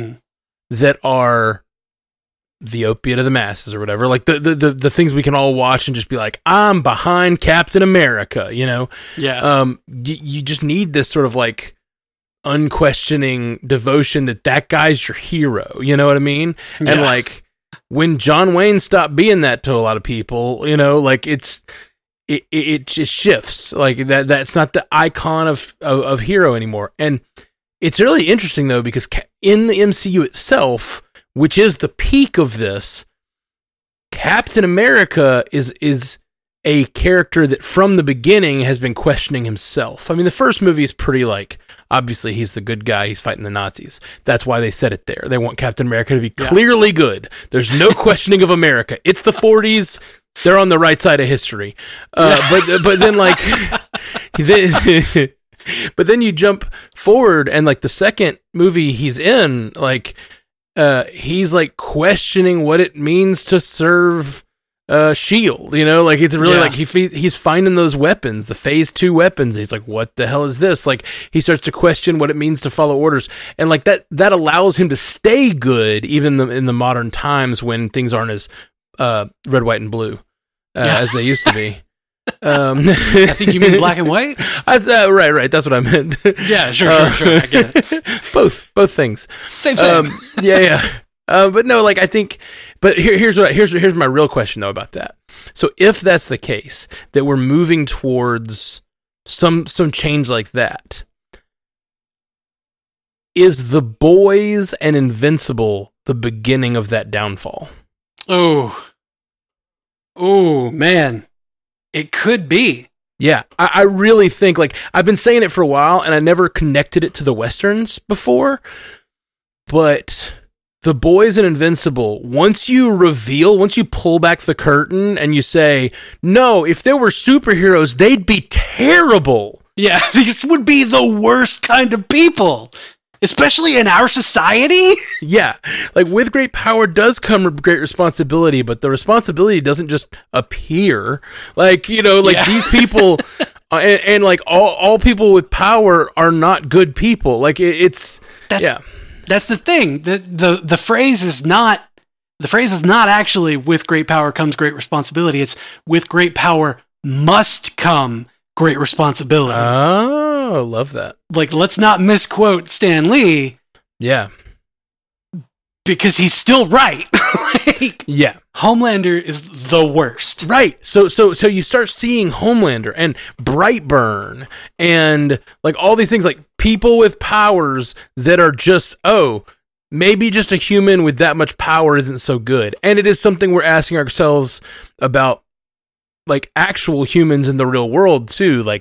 that are the opiate of the masses or whatever, like the things we can all watch and just be like, I'm behind Captain America, you know? Yeah. You just need this sort of like unquestioning devotion that guy's your hero, you know what I mean? Yeah. And like when John Wayne stopped being that to a lot of people, you know, like it just shifts. Like that's not the icon of hero anymore. And it's really interesting though, because in the MCU itself, which is the peak of this, Captain America is a character that from the beginning has been questioning himself. I mean, the first movie is pretty like, obviously he's the good guy, he's fighting the Nazis. That's why they said it there. They want Captain America to be clearly good. There's no questioning of America. It's the 40s. They're on the right side of history. But then like, but then you jump forward and like the second movie he's in, like, he's like questioning what it means to serve S.H.I.E.L.D., you know, like it's really like he's finding those weapons, the Phase 2 weapons. He's like, what the hell is this? Like he starts to question what it means to follow orders, and like that allows him to stay good even in the modern times when things aren't as red, white, and blue as they used to be. I think you mean black and white. Right. That's what I meant. Yeah, sure. I get it. Both things. Same. Yeah. But no, like I think. But here's my real question though about that. So if that's the case, that we're moving towards some change like that, is The Boys and Invincible the beginning of that downfall? Oh man. It could be. Yeah, I really think, like, I've been saying it for a while, and I never connected it to the Westerns before, but The Boys and Invincible, once you pull back the curtain and you say, no, if there were superheroes, they'd be terrible. Yeah, these would be the worst kind of people. Especially in our society? Yeah. Like, with great power does come great responsibility, but the responsibility doesn't just appear. Like, you know, like these people, and like all people with power are not good people. Like, that's the thing. The phrase is not actually with great power comes great responsibility. It's with great power must come great responsibility. Oh, love that. Like, let's not misquote Stan Lee. Yeah. Because he's still right. Yeah. Homelander is the worst. Right. So you start seeing Homelander and Brightburn and like all these things, like people with powers that are just, maybe just a human with that much power isn't so good. And it is something we're asking ourselves about, like actual humans in the real world too. Like,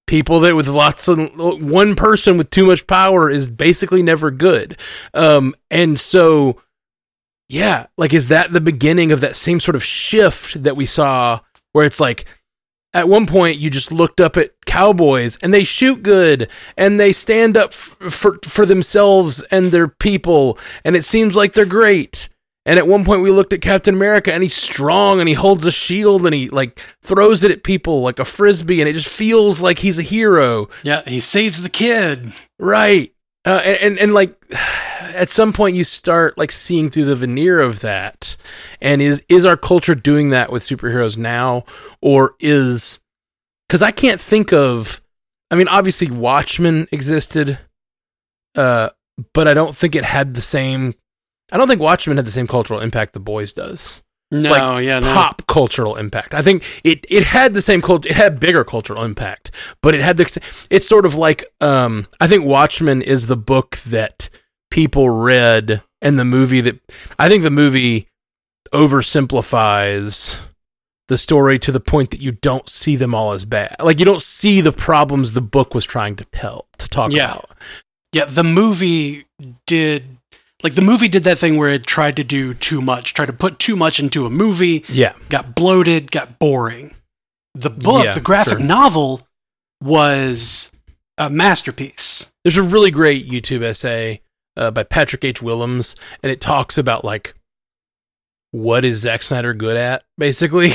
People that with lots of one person with too much power is basically never good. And so, yeah, like, is that the beginning of that same sort of shift that we saw where it's like, at one point you just looked up at cowboys and they shoot good and they stand up for themselves and their people. And it seems like they're great. And at one point we looked at Captain America and he's strong and he holds a shield and he like throws it at people like a frisbee and it just feels like he's a hero. Yeah, he saves the kid. Right. And like at some point you start like seeing through the veneer of that. And is our culture doing that with superheroes now? Or is, because I can't think of, I mean, obviously Watchmen existed, but I don't think it had the same, I don't think Watchmen had the same cultural impact The Boys does. No, like, pop cultural impact. I think it had the same culture. It had bigger cultural impact, but it had the. It's sort of like I think Watchmen is the book that people read, and the movie that I think the movie oversimplifies the story to the point that you don't see them all as bad. Like you don't see the problems the book was trying to talk about. Yeah, the movie did. Like, the movie did that thing where it tried to do too much, tried to put too much into a movie. Yeah. Got bloated, got boring. The book, the graphic novel, was a masterpiece. There's a really great YouTube essay by Patrick H. Willems, and it talks about, like, what is Zack Snyder good at, basically.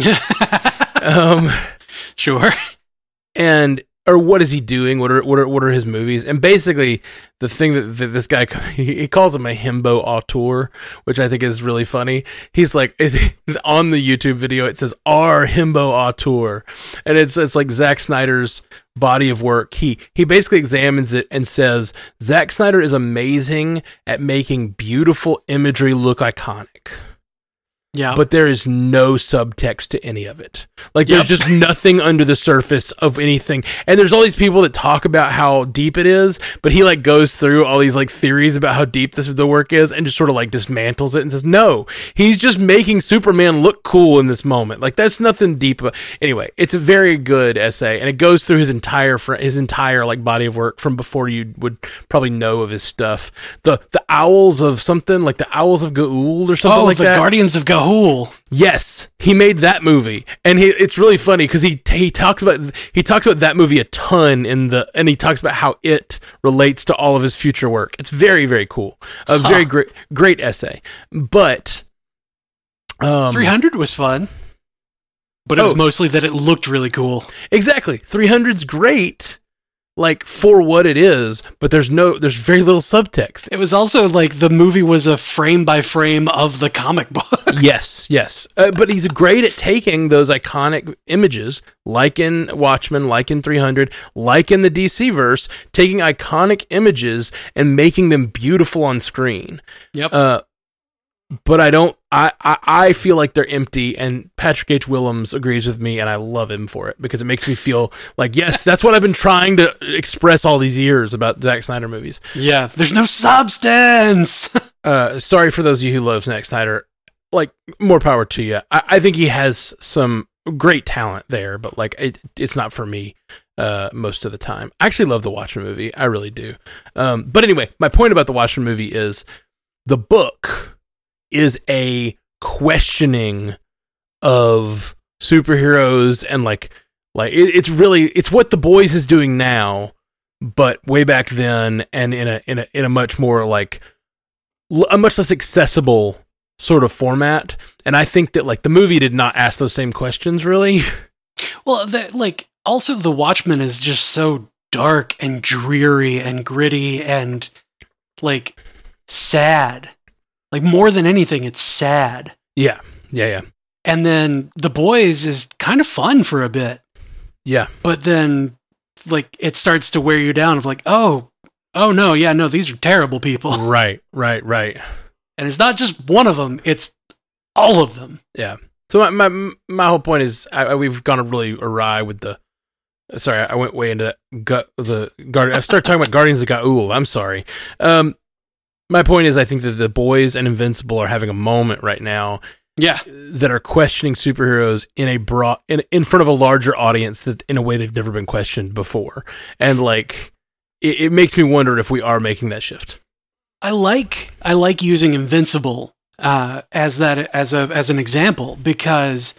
Sure. And... or what is he doing? What are his movies? And basically, the thing that this guy, he calls him a himbo auteur, which I think is really funny. He's like, on the YouTube video, it says, our himbo auteur. And it's like Zack Snyder's body of work. He basically examines it and says, Zack Snyder is amazing at making beautiful imagery look iconic. Yeah. But there is no subtext to any of it. Like, there's just nothing under the surface of anything. And there's all these people that talk about how deep it is, but he, like, goes through all these, like, theories about how deep the work is and just sort of, like, dismantles it and says, no, he's just making Superman look cool in this moment. Like, that's nothing deep. Anyway, it's a very good essay, and it goes through his entire, like, body of work from before you would probably know of his stuff. The Owls of something, like the Owls of Ga'ul or something like that. The Guardians of Ga'ul. Yes, he made that movie, and it's really funny because he talks about that movie a ton and he talks about how it relates to all of his future work. It's very, very cool, a very great essay. But 300 was fun, but it was mostly that it looked really cool. Exactly, 300's great. Like, for what it is, but there's very little subtext. It was also like the movie was a frame by frame of the comic book. Yes. But he's great at taking those iconic images, like in Watchmen, like in 300, like in the DC verse, taking iconic images and making them beautiful on screen. Yep. But I feel like they're empty, and Patrick H. Willems agrees with me, and I love him for it, because it makes me feel like, yes, that's what I've been trying to express all these years about Zack Snyder movies. Yeah, there's no substance! Sorry for those of you who love Zack Snyder. Like, more power to you. I think he has some great talent there, but like it's not for me most of the time. I actually love the Watchmen movie. I really do. But anyway, my point about the Watchmen movie is the book is a questioning of superheroes, and like it's what The Boys is doing now, but way back then, and in a much more like a much less accessible sort of format. And I think that like the movie did not ask those same questions really. Well, also The Watchmen is just so dark and dreary and gritty and like sad. Like, more than anything, it's sad. Yeah. And then The Boys is kind of fun for a bit. Yeah. But then, like, it starts to wear you down of like, oh no, yeah, no, these are terrible people. Right. And it's not just one of them, it's all of them. Yeah. So my whole point is, we've gone really awry with the... Sorry, I went way into I started talking about Guardians of Ga'ul. I'm sorry. My point is, I think that The Boys and Invincible are having a moment right now, Yeah. that are questioning superheroes in in front of a larger audience that in a way they've never been questioned before. And like, it makes me wonder if we are making that shift. I like using Invincible as an example because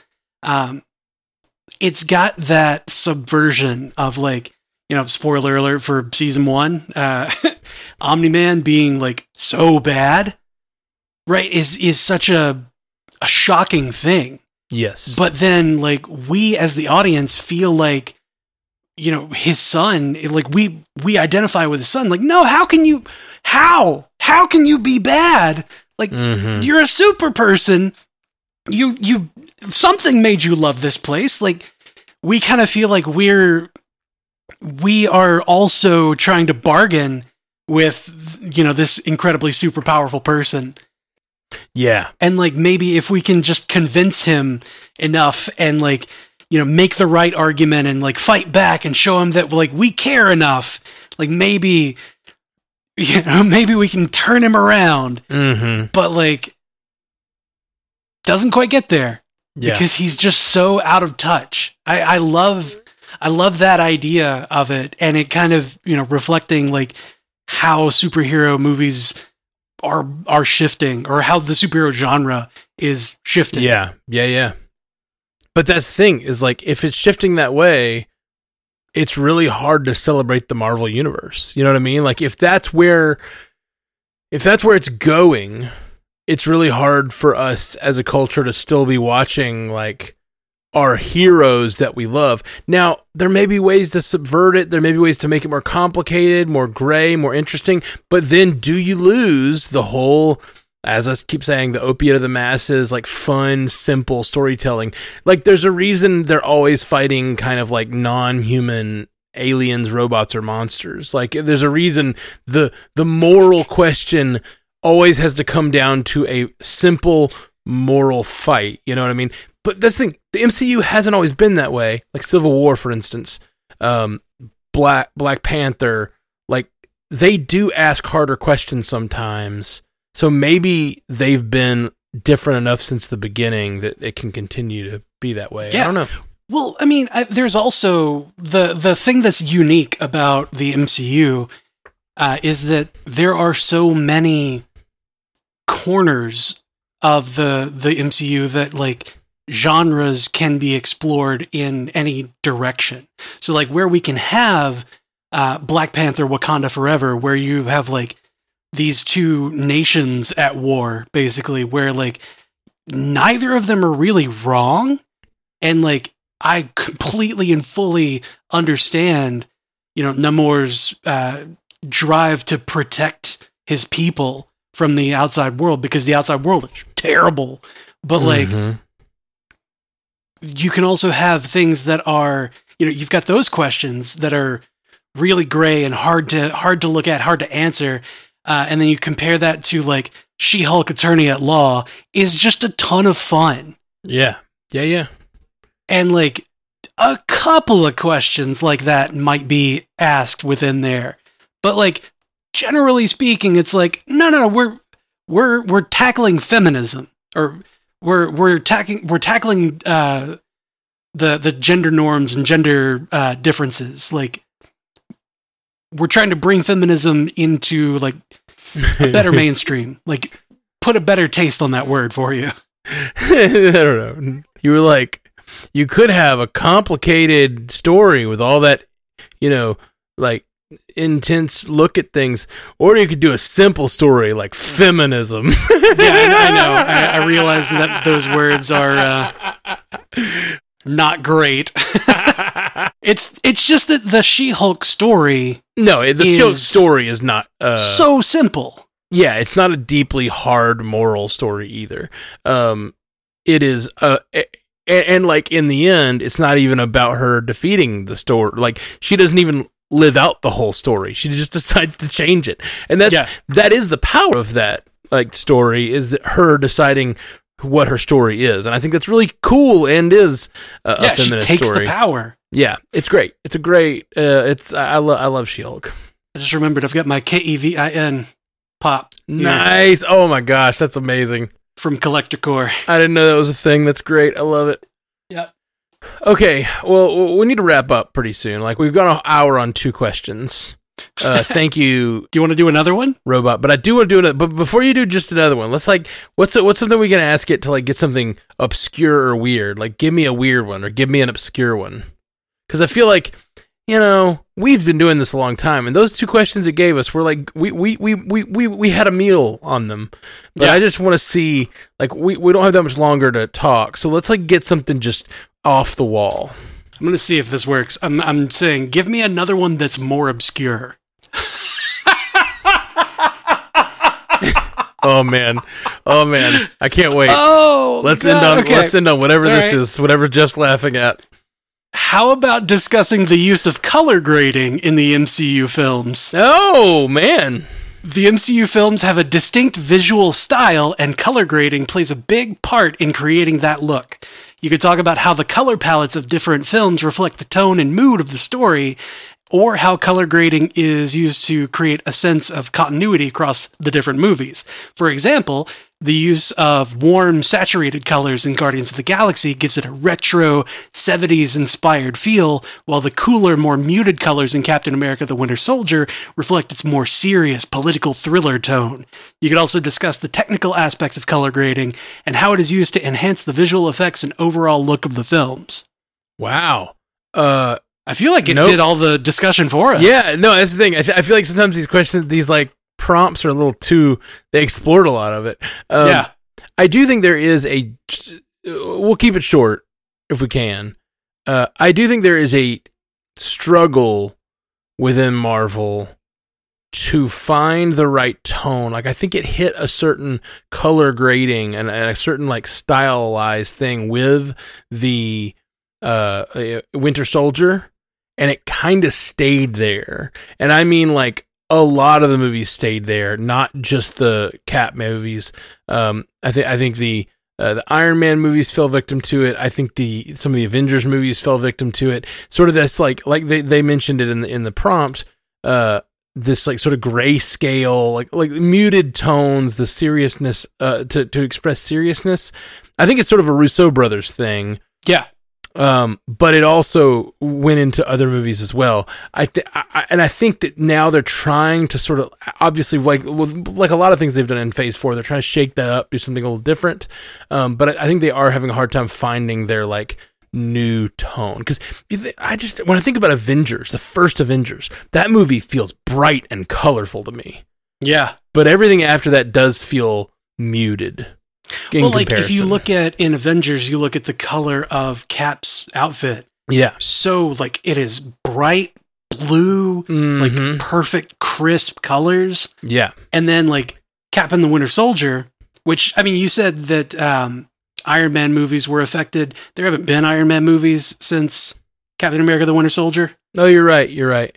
it's got that subversion of like, you know, spoiler alert for season 1, Omni-Man being like so bad, right? Is such a shocking thing. Yes. But then like we as the audience feel like, you know, his son, like we identify with his son. Like, no, how can you be bad? Like, you're a super person. You something made you love this place. Like, we kind of feel like we are also trying to bargain with, you know, this incredibly super powerful person. Yeah. And like, maybe if we can just convince him enough and like, you know, make the right argument and like fight back and show him that like we care enough, like maybe, you know, maybe we can turn him around. But like, doesn't quite get there because he's just so out of touch. I love that idea of it, and it kind of, you know, reflecting like how superhero movies are shifting, or how the superhero genre is shifting. Yeah. But that's the thing, is like, if it's shifting that way, it's really hard to celebrate the Marvel universe. You know what I mean? Like, if that's where it's going, it's really hard for us as a culture to still be watching like our heroes that we love. Now, there may be ways to subvert it. There may be ways to make it more complicated, more gray, more interesting. But then do you lose the whole, as I keep saying, the opiate of the masses, like fun, simple storytelling? Like, there's a reason they're always fighting kind of like non-human aliens, robots, or monsters. Like, there's a reason the moral question always has to come down to a simple moral fight. You know what I mean? But that's the thing. The MCU hasn't always been that way. Like Civil War, for instance, Black Panther. Like, they do ask harder questions sometimes. So maybe they've been different enough since the beginning that it can continue to be that way. Yeah. I don't know. Well, I mean, there's also the thing that's unique about the MCU is that there are so many corners of the MCU that like genres can be explored in any direction. So like, where we can have Black Panther Wakanda Forever, where you have like these two nations at war, basically, where like neither of them are really wrong, and like I completely and fully understand, you know, Namor's drive to protect his people from the outside world, because the outside world is terrible. But like, you can also have things that are, you know, you've got those questions that are really gray and hard to look at, hard to answer. And then you compare that to like She-Hulk Attorney at Law is just a ton of fun. Yeah. And like a couple of questions like that might be asked within there. But like, generally speaking, it's like, no, we're tackling feminism, or we're tackling the gender norms and gender differences. Like, we're trying to bring feminism into like a better mainstream. Like, put a better taste on that word for you. I don't know. You were like, you could have a complicated story with all that, you know, like intense look at things, or you could do a simple story like feminism. Yeah, I know. I realize that those words are not great. It's just that the She-Hulk story. No, the show's story is not so simple. Yeah, it's not a deeply hard moral story either. It is and like in the end, it's not even about her defeating the story. Like, she doesn't even live out the whole story. She just decides to change it. And that is the power of that like story, is that her deciding what her story is. And I think that's really cool, and is a feminist story. She takes the power. Yeah, it's great. It's a great I love She-Hulk. I just remembered I've got my KEVIN pop here. Nice. Oh my gosh, that's amazing. from Collector Core. I didn't know that was a thing. That's great. I love it. Yep. Okay, well, we need to wrap up pretty soon. Like, we've got an hour on 2 questions. Thank you. Do you want to do another one? Robot. But I do want to do another. But before you do just another one, let's like, what's something we can ask it to like get something obscure or weird? Like, give me a weird one or give me an obscure one. Because I feel like, you know, we've been doing this a long time, and those 2 questions it gave us were like we had a meal on them. But I just want to see, like, we don't have that much longer to talk, so let's like get something just off the wall. I'm gonna see if this works. I'm saying, give me another one that's more obscure. Oh man, I can't wait. Oh, let's end on whatever All this right. is, whatever Jeff's laughing at. How about discussing the use of color grading in the MCU films? Oh man. The MCU films have a distinct visual style, and color grading plays a big part in creating that look. You could talk about how the color palettes of different films reflect the tone and mood of the story, or how color grading is used to create a sense of continuity across the different movies. For example, the use of warm, saturated colors in Guardians of the Galaxy gives it a retro, 70s-inspired feel, while the cooler, more muted colors in Captain America the Winter Soldier reflect its more serious, political thriller tone. You could also discuss the technical aspects of color grading and how it is used to enhance the visual effects and overall look of the films. Wow. I feel like it did all the discussion for us. Yeah, no, that's the thing. I feel like sometimes these questions, these like prompts are a little too, they explored a lot of it. Yeah. I do think there is we'll keep it short if we can. I do think there is a struggle within Marvel to find the right tone. Like, I think it hit a certain color grading and a certain like stylized thing with the Winter Soldier, and it kind of stayed there. And I mean, like, a lot of the movies stayed there, not just the Cap movies. I think the Iron Man movies fell victim to it. I think some of the Avengers movies fell victim to it. Sort of this like they mentioned it in the prompt. This like sort of grayscale, like muted tones, the seriousness to express seriousness. I think it's sort of a Russo brothers thing. Yeah. But it also went into other movies as well. I think that now they're trying to sort of, obviously, like a lot of things they've done in Phase 4, they're trying to shake that up, do something a little different. But I think they are having a hard time finding their like new tone. Because when I think about Avengers, the first Avengers, that movie feels bright and colorful to me. Yeah. But everything after that does feel muted. Well, like, if you look at, in Avengers, you look at the color of Cap's outfit. Yeah. So, like, it is bright blue, like, perfect, crisp colors. Yeah. And then, like, Cap and the Winter Soldier, which, I mean, you said that Iron Man movies were affected. There haven't been Iron Man movies since Captain America the Winter Soldier. Oh, you're right.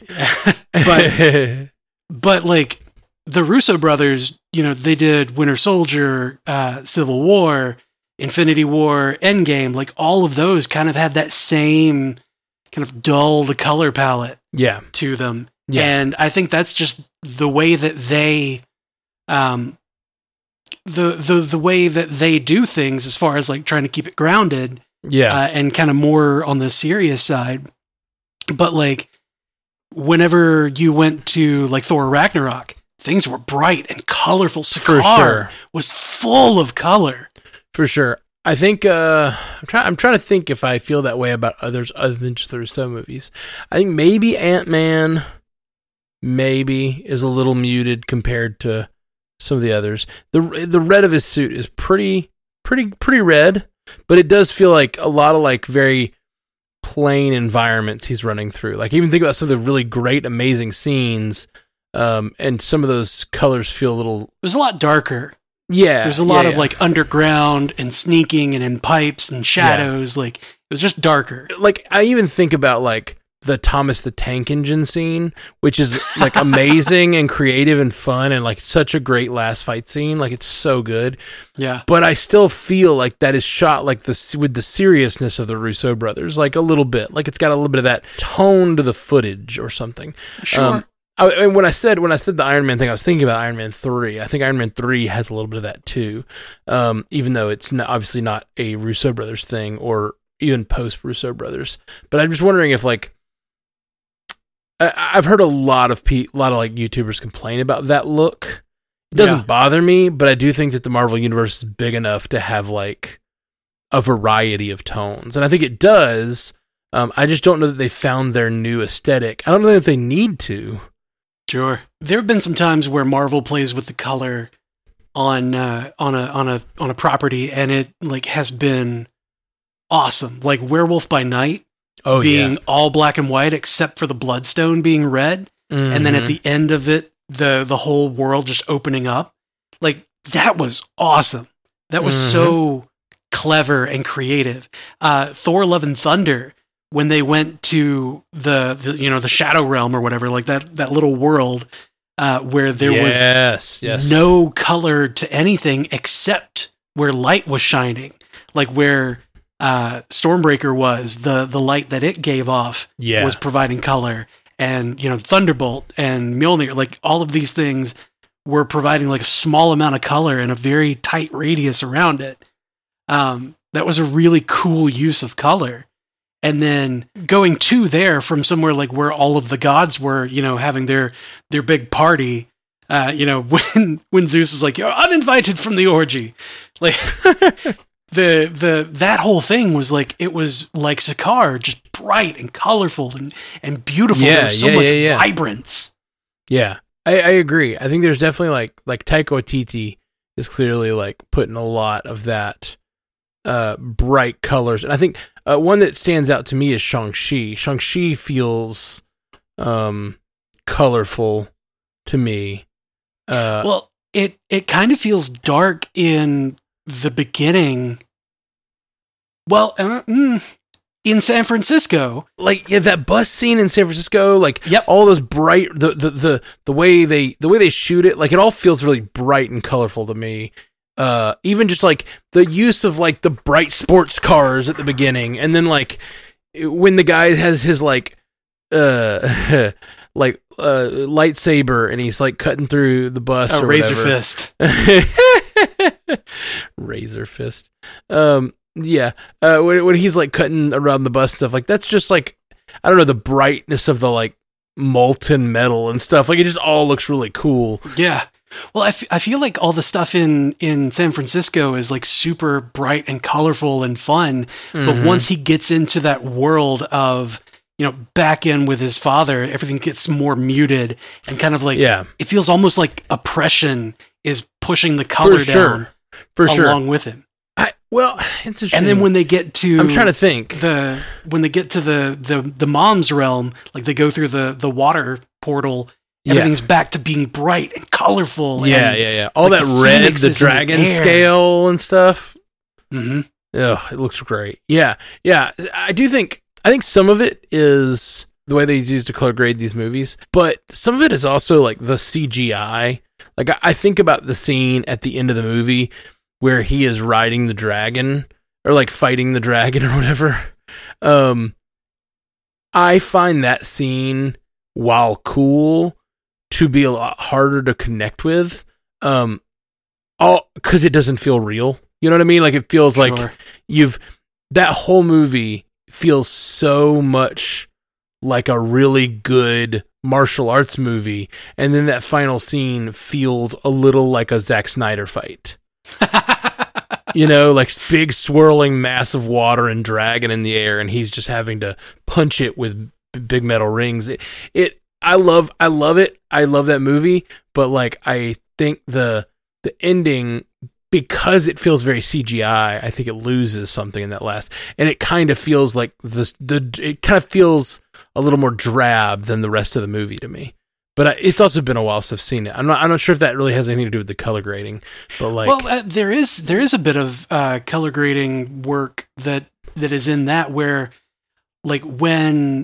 But, like, the Russo brothers, you know, they did Winter Soldier, Civil War, Infinity War, Endgame. Like, all of those kind of had that same kind of dulled color palette to them. Yeah. And I think that's just the way that they, the way that they do things as far as, like, trying to keep it grounded. Yeah. And kind of more on the serious side. But, like, whenever you went to, like, Thor Ragnarok, things were bright and colorful. Sakaar was full of color. For sure. I think I'm trying to think if I feel that way about others other than just the Russo movies. I think maybe Ant-Man is a little muted compared to some of the others. The red of his suit is pretty red, but it does feel like a lot of like very plain environments he's running through. Like, even think about some of the really great, amazing scenes. And some of those colors feel a little... It was a lot darker. Yeah. There's a lot of like underground and sneaking and in pipes and shadows. Yeah. Like, it was just darker. Like, I even think about like the Thomas the Tank Engine scene, which is like amazing and creative and fun and like such a great last fight scene. Like, it's so good. Yeah. But I still feel like that is shot like this with the seriousness of the Russo brothers, like a little bit. Like, it's got a little bit of that tone to the footage or something. Sure. And when I said the Iron Man thing, I was thinking about Iron Man 3. I think Iron Man 3 has a little bit of that too, even though it's obviously not a Russo brothers thing or even post Russo brothers. But I'm just wondering if like I've heard a lot of like YouTubers complain about that look. It doesn't bother me, but I do think that the Marvel Universe is big enough to have like a variety of tones, and I think it does. I just don't know that they found their new aesthetic. I don't know if they need to. Sure, there have been some times where Marvel plays with the color on a property, and it like has been awesome. Like Werewolf by Night, being all black and white except for the Bloodstone being red, and then at the end of it, the whole world just opening up. Like that was awesome. That was so clever and creative. Thor: Love and Thunder, when they went to the Shadow Realm or whatever, like that little world where there was no color to anything except where light was shining, like where Stormbreaker was, the light that it gave off was providing color, and Thunderbolt and Mjolnir, like all of these things were providing like a small amount of color in a very tight radius around it. That was a really cool use of color. And then going to there from somewhere like where all of the gods were, having their big party, when Zeus is like, "You're uninvited from the orgy," like that whole thing was like, it was like Sakaar, just bright and colorful and beautiful. There was so much vibrance. Yeah, I agree. I think there's definitely like Taika Waititi is clearly like putting a lot of that bright colors. And I think one that stands out to me is Shang-Chi. Shang-Chi feels colorful to me. Well, it kind of feels dark in the beginning. Well, in San Francisco, like that bus scene in San Francisco, like all those bright the way they shoot it, like it all feels really bright and colorful to me. Even just like the use of like the bright sports cars at the beginning, and then like when the guy has his like lightsaber and he's like cutting through the bus or Razor whatever. Fist. Razor Fist. When he's like cutting around the bus stuff, like that's just like, I don't know, the brightness of the like molten metal and stuff. Like it just all looks really cool. Yeah. Well, I feel like all the stuff in San Francisco is like super bright and colorful and fun. But once he gets into that world of, back in with his father, everything gets more muted and kind of like, it feels almost like oppression is pushing the color down along with him. It's interesting. And then when they get to, I'm trying to think, when they get to the mom's realm, like they go through the water portal, everything's back to being bright and colorful. All like that red, the dragon scale and stuff. Mm-hmm. Oh, it looks great. Yeah. I think some of it is the way they use to color grade these movies, but some of it is also like the CGI. Like I think about the scene at the end of the movie where he is riding the dragon or like fighting the dragon or whatever. I find that scene, while cool, to be a lot harder to connect with, because it doesn't feel real. You know what I mean? Like it feels like that whole movie feels so much like a really good martial arts movie, and then that final scene feels a little like a Zack Snyder fight. Like big swirling mass of water and dragon in the air, and he's just having to punch it with big metal rings. I love it. I love that movie, but like I think the ending, because it feels very CGI, I think it loses something in that last, and it kind of feels like it kind of feels a little more drab than the rest of the movie to me. But it's also been a while since I've seen it. I'm not sure if that really has anything to do with the color grading, but like, well, there is a bit of color grading work that is in that, where like when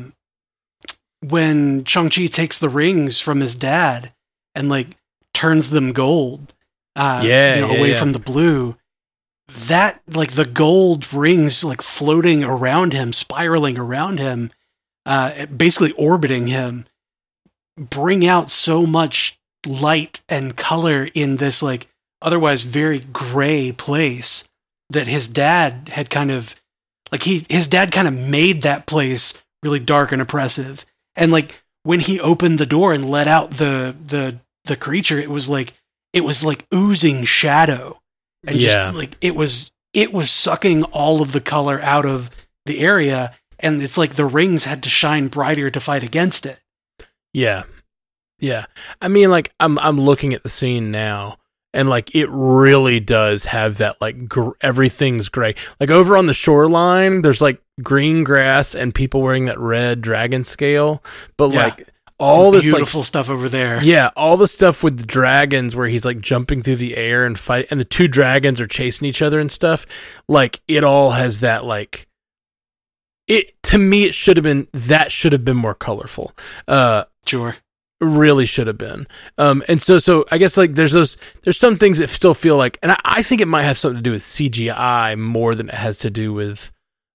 Shang-Chi takes the rings from his dad and like turns them gold, away from the blue, that like the gold rings like floating around him, spiraling around him, basically orbiting him, bring out so much light and color in this like otherwise very gray place that his dad had kind of like his dad kind of made that place really dark and oppressive. And like when he opened the door and let out the creature, it was like oozing shadow. And just like it was sucking all of the color out of the area, and it's like the rings had to shine brighter to fight against it. Yeah. Yeah. I mean, like I'm looking at the scene now, and like it really does have that like everything's gray. Like over on the shoreline, there's like green grass and people wearing that red dragon scale, but like all this beautiful like stuff over there. Yeah, all the stuff with the dragons where he's like jumping through the air and fight, and the two dragons are chasing each other and stuff. Like it all has that like it to me. It should have been more colorful. Sure, really should have been. And so I guess like there's some things that still feel like, and I think it might have something to do with CGI more than it has to do with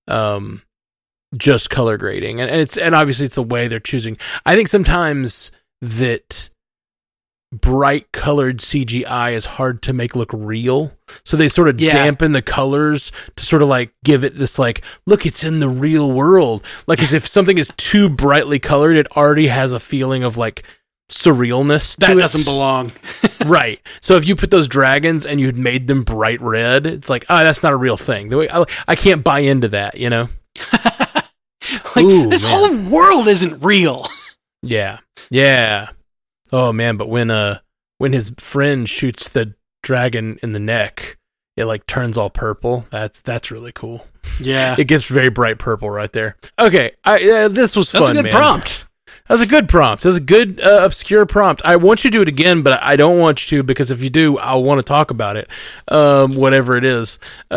just color grading, and obviously it's the way they're choosing. I think sometimes that bright colored CGI is hard to make look real, so they sort of dampen the colors to sort of like give it this like, look, it's in the real world. Like as if something is too brightly colored, it already has a feeling of like surrealness to that it. doesn't belong. Right. So if you put those dragons and you'd made them bright red, it's like, oh, that's not a real thing. The way I can't buy into that, you know. Like, this whole world isn't real. Yeah. Yeah. Oh man, but when his friend shoots the dragon in the neck, it like turns all purple. That's really cool. Yeah. It gets very bright purple right there. Okay. This was fun, That's a good man. prompt. That was a good prompt. That was a good, obscure prompt. I want you to do it again, but I don't want you to, because if you do, I'll want to talk about it, whatever it is.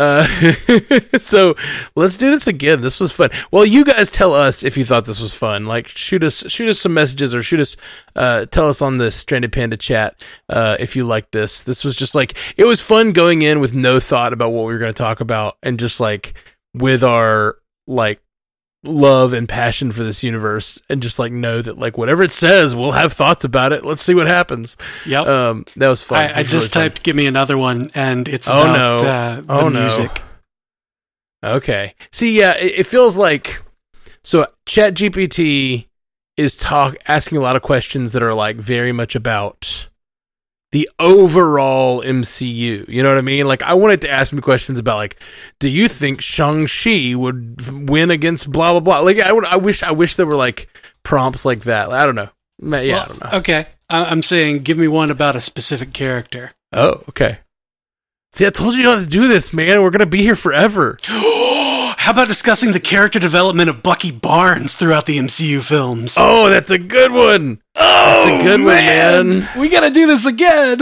So let's do this again. This was fun. Well, you guys tell us if you thought this was fun. Like, shoot us some messages, or tell us on the Stranded Panda chat if you like this. This was just like, it was fun going in with no thought about what we were going to talk about, and just like with our like love and passion for this universe, and just like know that like whatever it says, we'll have thoughts about it. Let's see what happens. Yep. That was fun. I just really typed, give me another one, and it's about the music. Okay. See, yeah, it feels like, so ChatGPT is asking a lot of questions that are like very much about the overall MCU. You know what I mean? Like, I wanted to ask me questions about like, do you think Shang-Chi would win against blah blah blah? Like, I wish there were like prompts like that. I don't know. Yeah, I don't know. Okay, I'm saying give me one about a specific character. Oh, okay. See, I told you how to do this, man. We're gonna be here forever. How about discussing the character development of Bucky Barnes throughout the MCU films? Oh, that's a good one. Oh, that's a good one, man. We gotta do this again.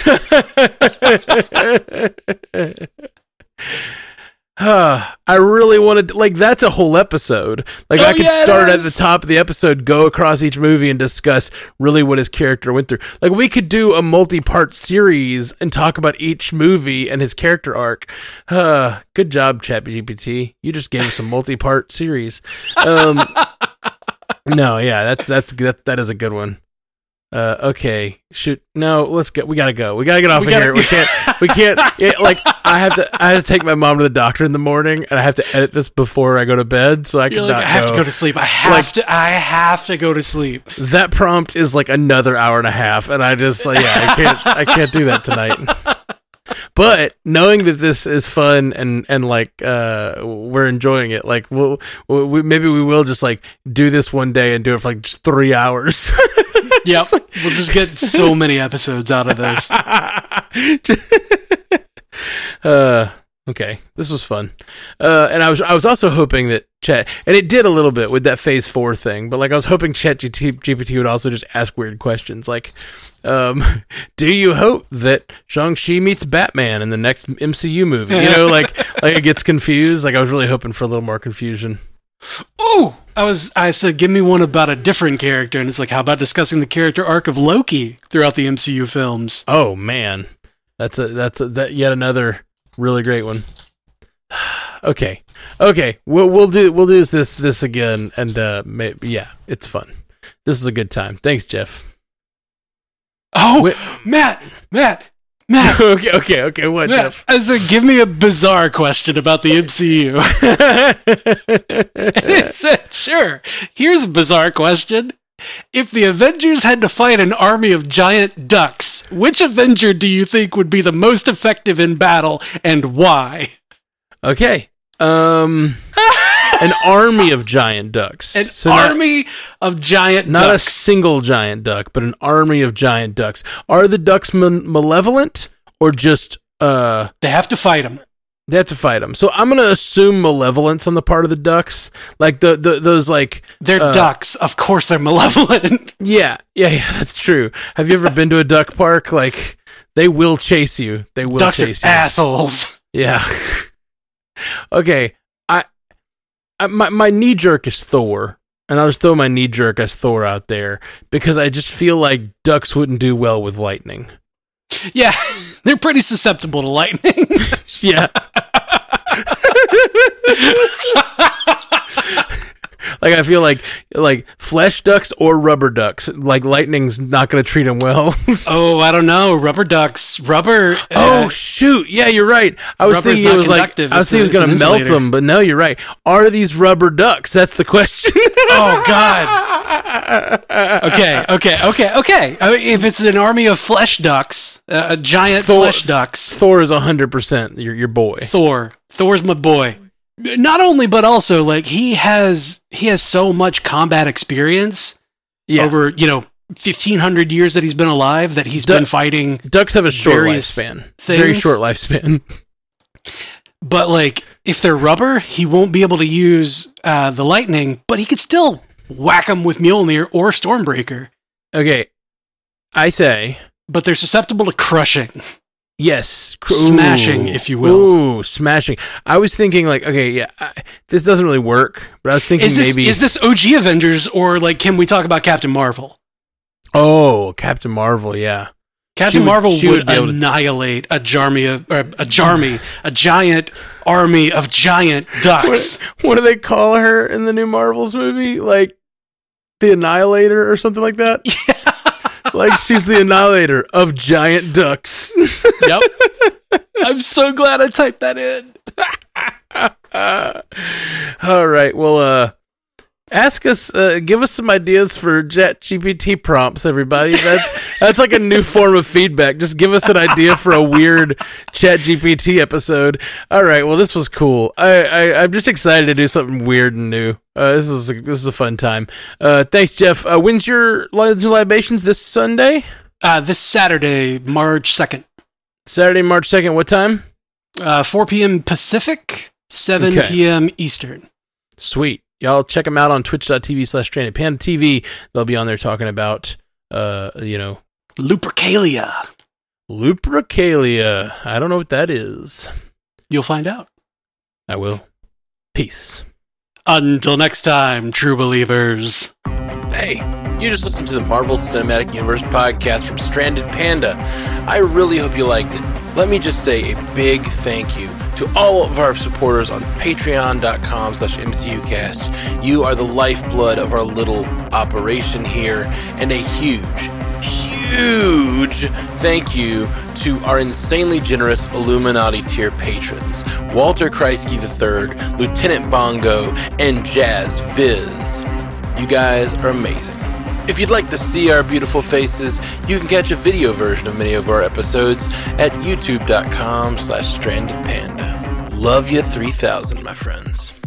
I really wanted, like, that's a whole episode. Like, I could start at the top of the episode, go across each movie, and discuss really what his character went through. Like, we could do a multi-part series and talk about each movie and his character arc. Good job, ChatGPT. You just gave us a multi-part series. No, yeah, that is a good one. Okay, shoot. No, let's go. We gotta go. We gotta get off of here. We can't. I have to take my mom to the doctor in the morning, and I have to edit this before I go to bed, so I can not I have to go to sleep. I have to go to sleep. That prompt is like another hour and a half, and I just I can't do that tonight. But knowing that this is fun and like we're enjoying it, like maybe we will just like do this one day and do it for like just 3 hours. Yep, we'll just get so many episodes out of this. Okay, this was fun, and I was also hoping that Chat, and it did a little bit with that Phase 4 thing, but like I was hoping ChatGPT would also just ask weird questions, like, do you hope that Shang-Chi meets Batman in the next MCU movie? You know, like it gets confused. Like I was really hoping for a little more confusion. Oh, I said, give me one about a different character, and it's like, how about discussing the character arc of Loki throughout the MCU films? Oh man, that's yet another really great one. Okay, we'll do this again, and maybe, yeah, it's fun. This is a good time. Thanks, Jeff. Oh, Matt. Okay. What, Matt, Jeff? I said, give me a bizarre question about the MCU. And it said, sure. Here's a bizarre question. If the Avengers had to fight an army of giant ducks, which Avenger do you think would be the most effective in battle, and why? Okay. An army of giant ducks. Army of giant ducks. Not a single giant duck, but an army of giant ducks. Are the ducks malevolent or just... They have to fight them. They have to fight them. So I'm going to assume malevolence on the part of the ducks. Like those like... They're ducks. Of course they're malevolent. Yeah, that's true. Have you ever been to a duck park? Like, they will chase you. They will ducks chase are you. Assholes. Yeah. Okay. My knee jerk is Thor. And I'll just throw my knee jerk as Thor out there because I just feel like ducks wouldn't do well with lightning. Yeah, they're pretty susceptible to lightning. Yeah. Like, I feel like flesh ducks or rubber ducks, like lightning's not going to treat them well. Oh, I don't know. Rubber ducks. Oh, shoot. Yeah, you're right. I was thinking it was like, I was thinking it was going to melt them, but no, you're right. Are these rubber ducks? That's the question. Oh, God. Okay. If it's an army of flesh ducks, giant flesh ducks. Thor is 100% your boy. Thor's my boy. Not only, but also, like, he has so much combat experience over, 1,500 years that he's been alive that he's been fighting. Ducks have a short lifespan. Very short lifespan. But, like, if they're rubber, he won't be able to use the lightning, but he could still whack them with Mjolnir or Stormbreaker. Okay. I say. But they're susceptible to crushing. Yes. Smashing, if you will. Ooh, smashing. I was thinking, like, okay, yeah, this doesn't really work, but I was thinking maybe... Is this OG Avengers, or, like, can we talk about Captain Marvel? Oh, Captain Marvel, yeah. Captain Marvel would annihilate a giant army of giant ducks. What do they call her in the new Marvels movie? Like, the Annihilator or something like that? Yeah. Like, she's the annihilator of giant ducks. Yep. I'm so glad I typed that in. All right. Well, ask us, give us some ideas for ChatGPT prompts, everybody. That's like a new form of feedback. Just give us an idea for a weird ChatGPT episode. All right. Well, this was cool. I'm just excited to do something weird and new. This is a fun time. Thanks, Jeff. When's your libations? This Sunday? This Saturday, March 2nd. Saturday, March 2nd. What time? 4 p.m. Pacific, 7 p.m. Eastern. Sweet. Y'all check them out on twitch.tv/StrandedPandaTV. They'll be on there talking about, Lupercalia. Lupercalia. I don't know what that is. You'll find out. I will. Peace. Until next time, true believers. Hey, you just listened to the Marvel Cinematic Universe podcast from Stranded Panda. I really hope you liked it. Let me just say a big thank you to all of our supporters on patreon.com/MCUcast. You are the lifeblood of our little operation here, and a huge thank you to our insanely generous Illuminati tier patrons, Walter Kreisky III, Lieutenant Bongo, and Jazz Viz. You guys are amazing. If you'd like to see our beautiful faces, you can catch a video version of many of our episodes at youtube.com/strandedpanda. Love you 3000, my friends.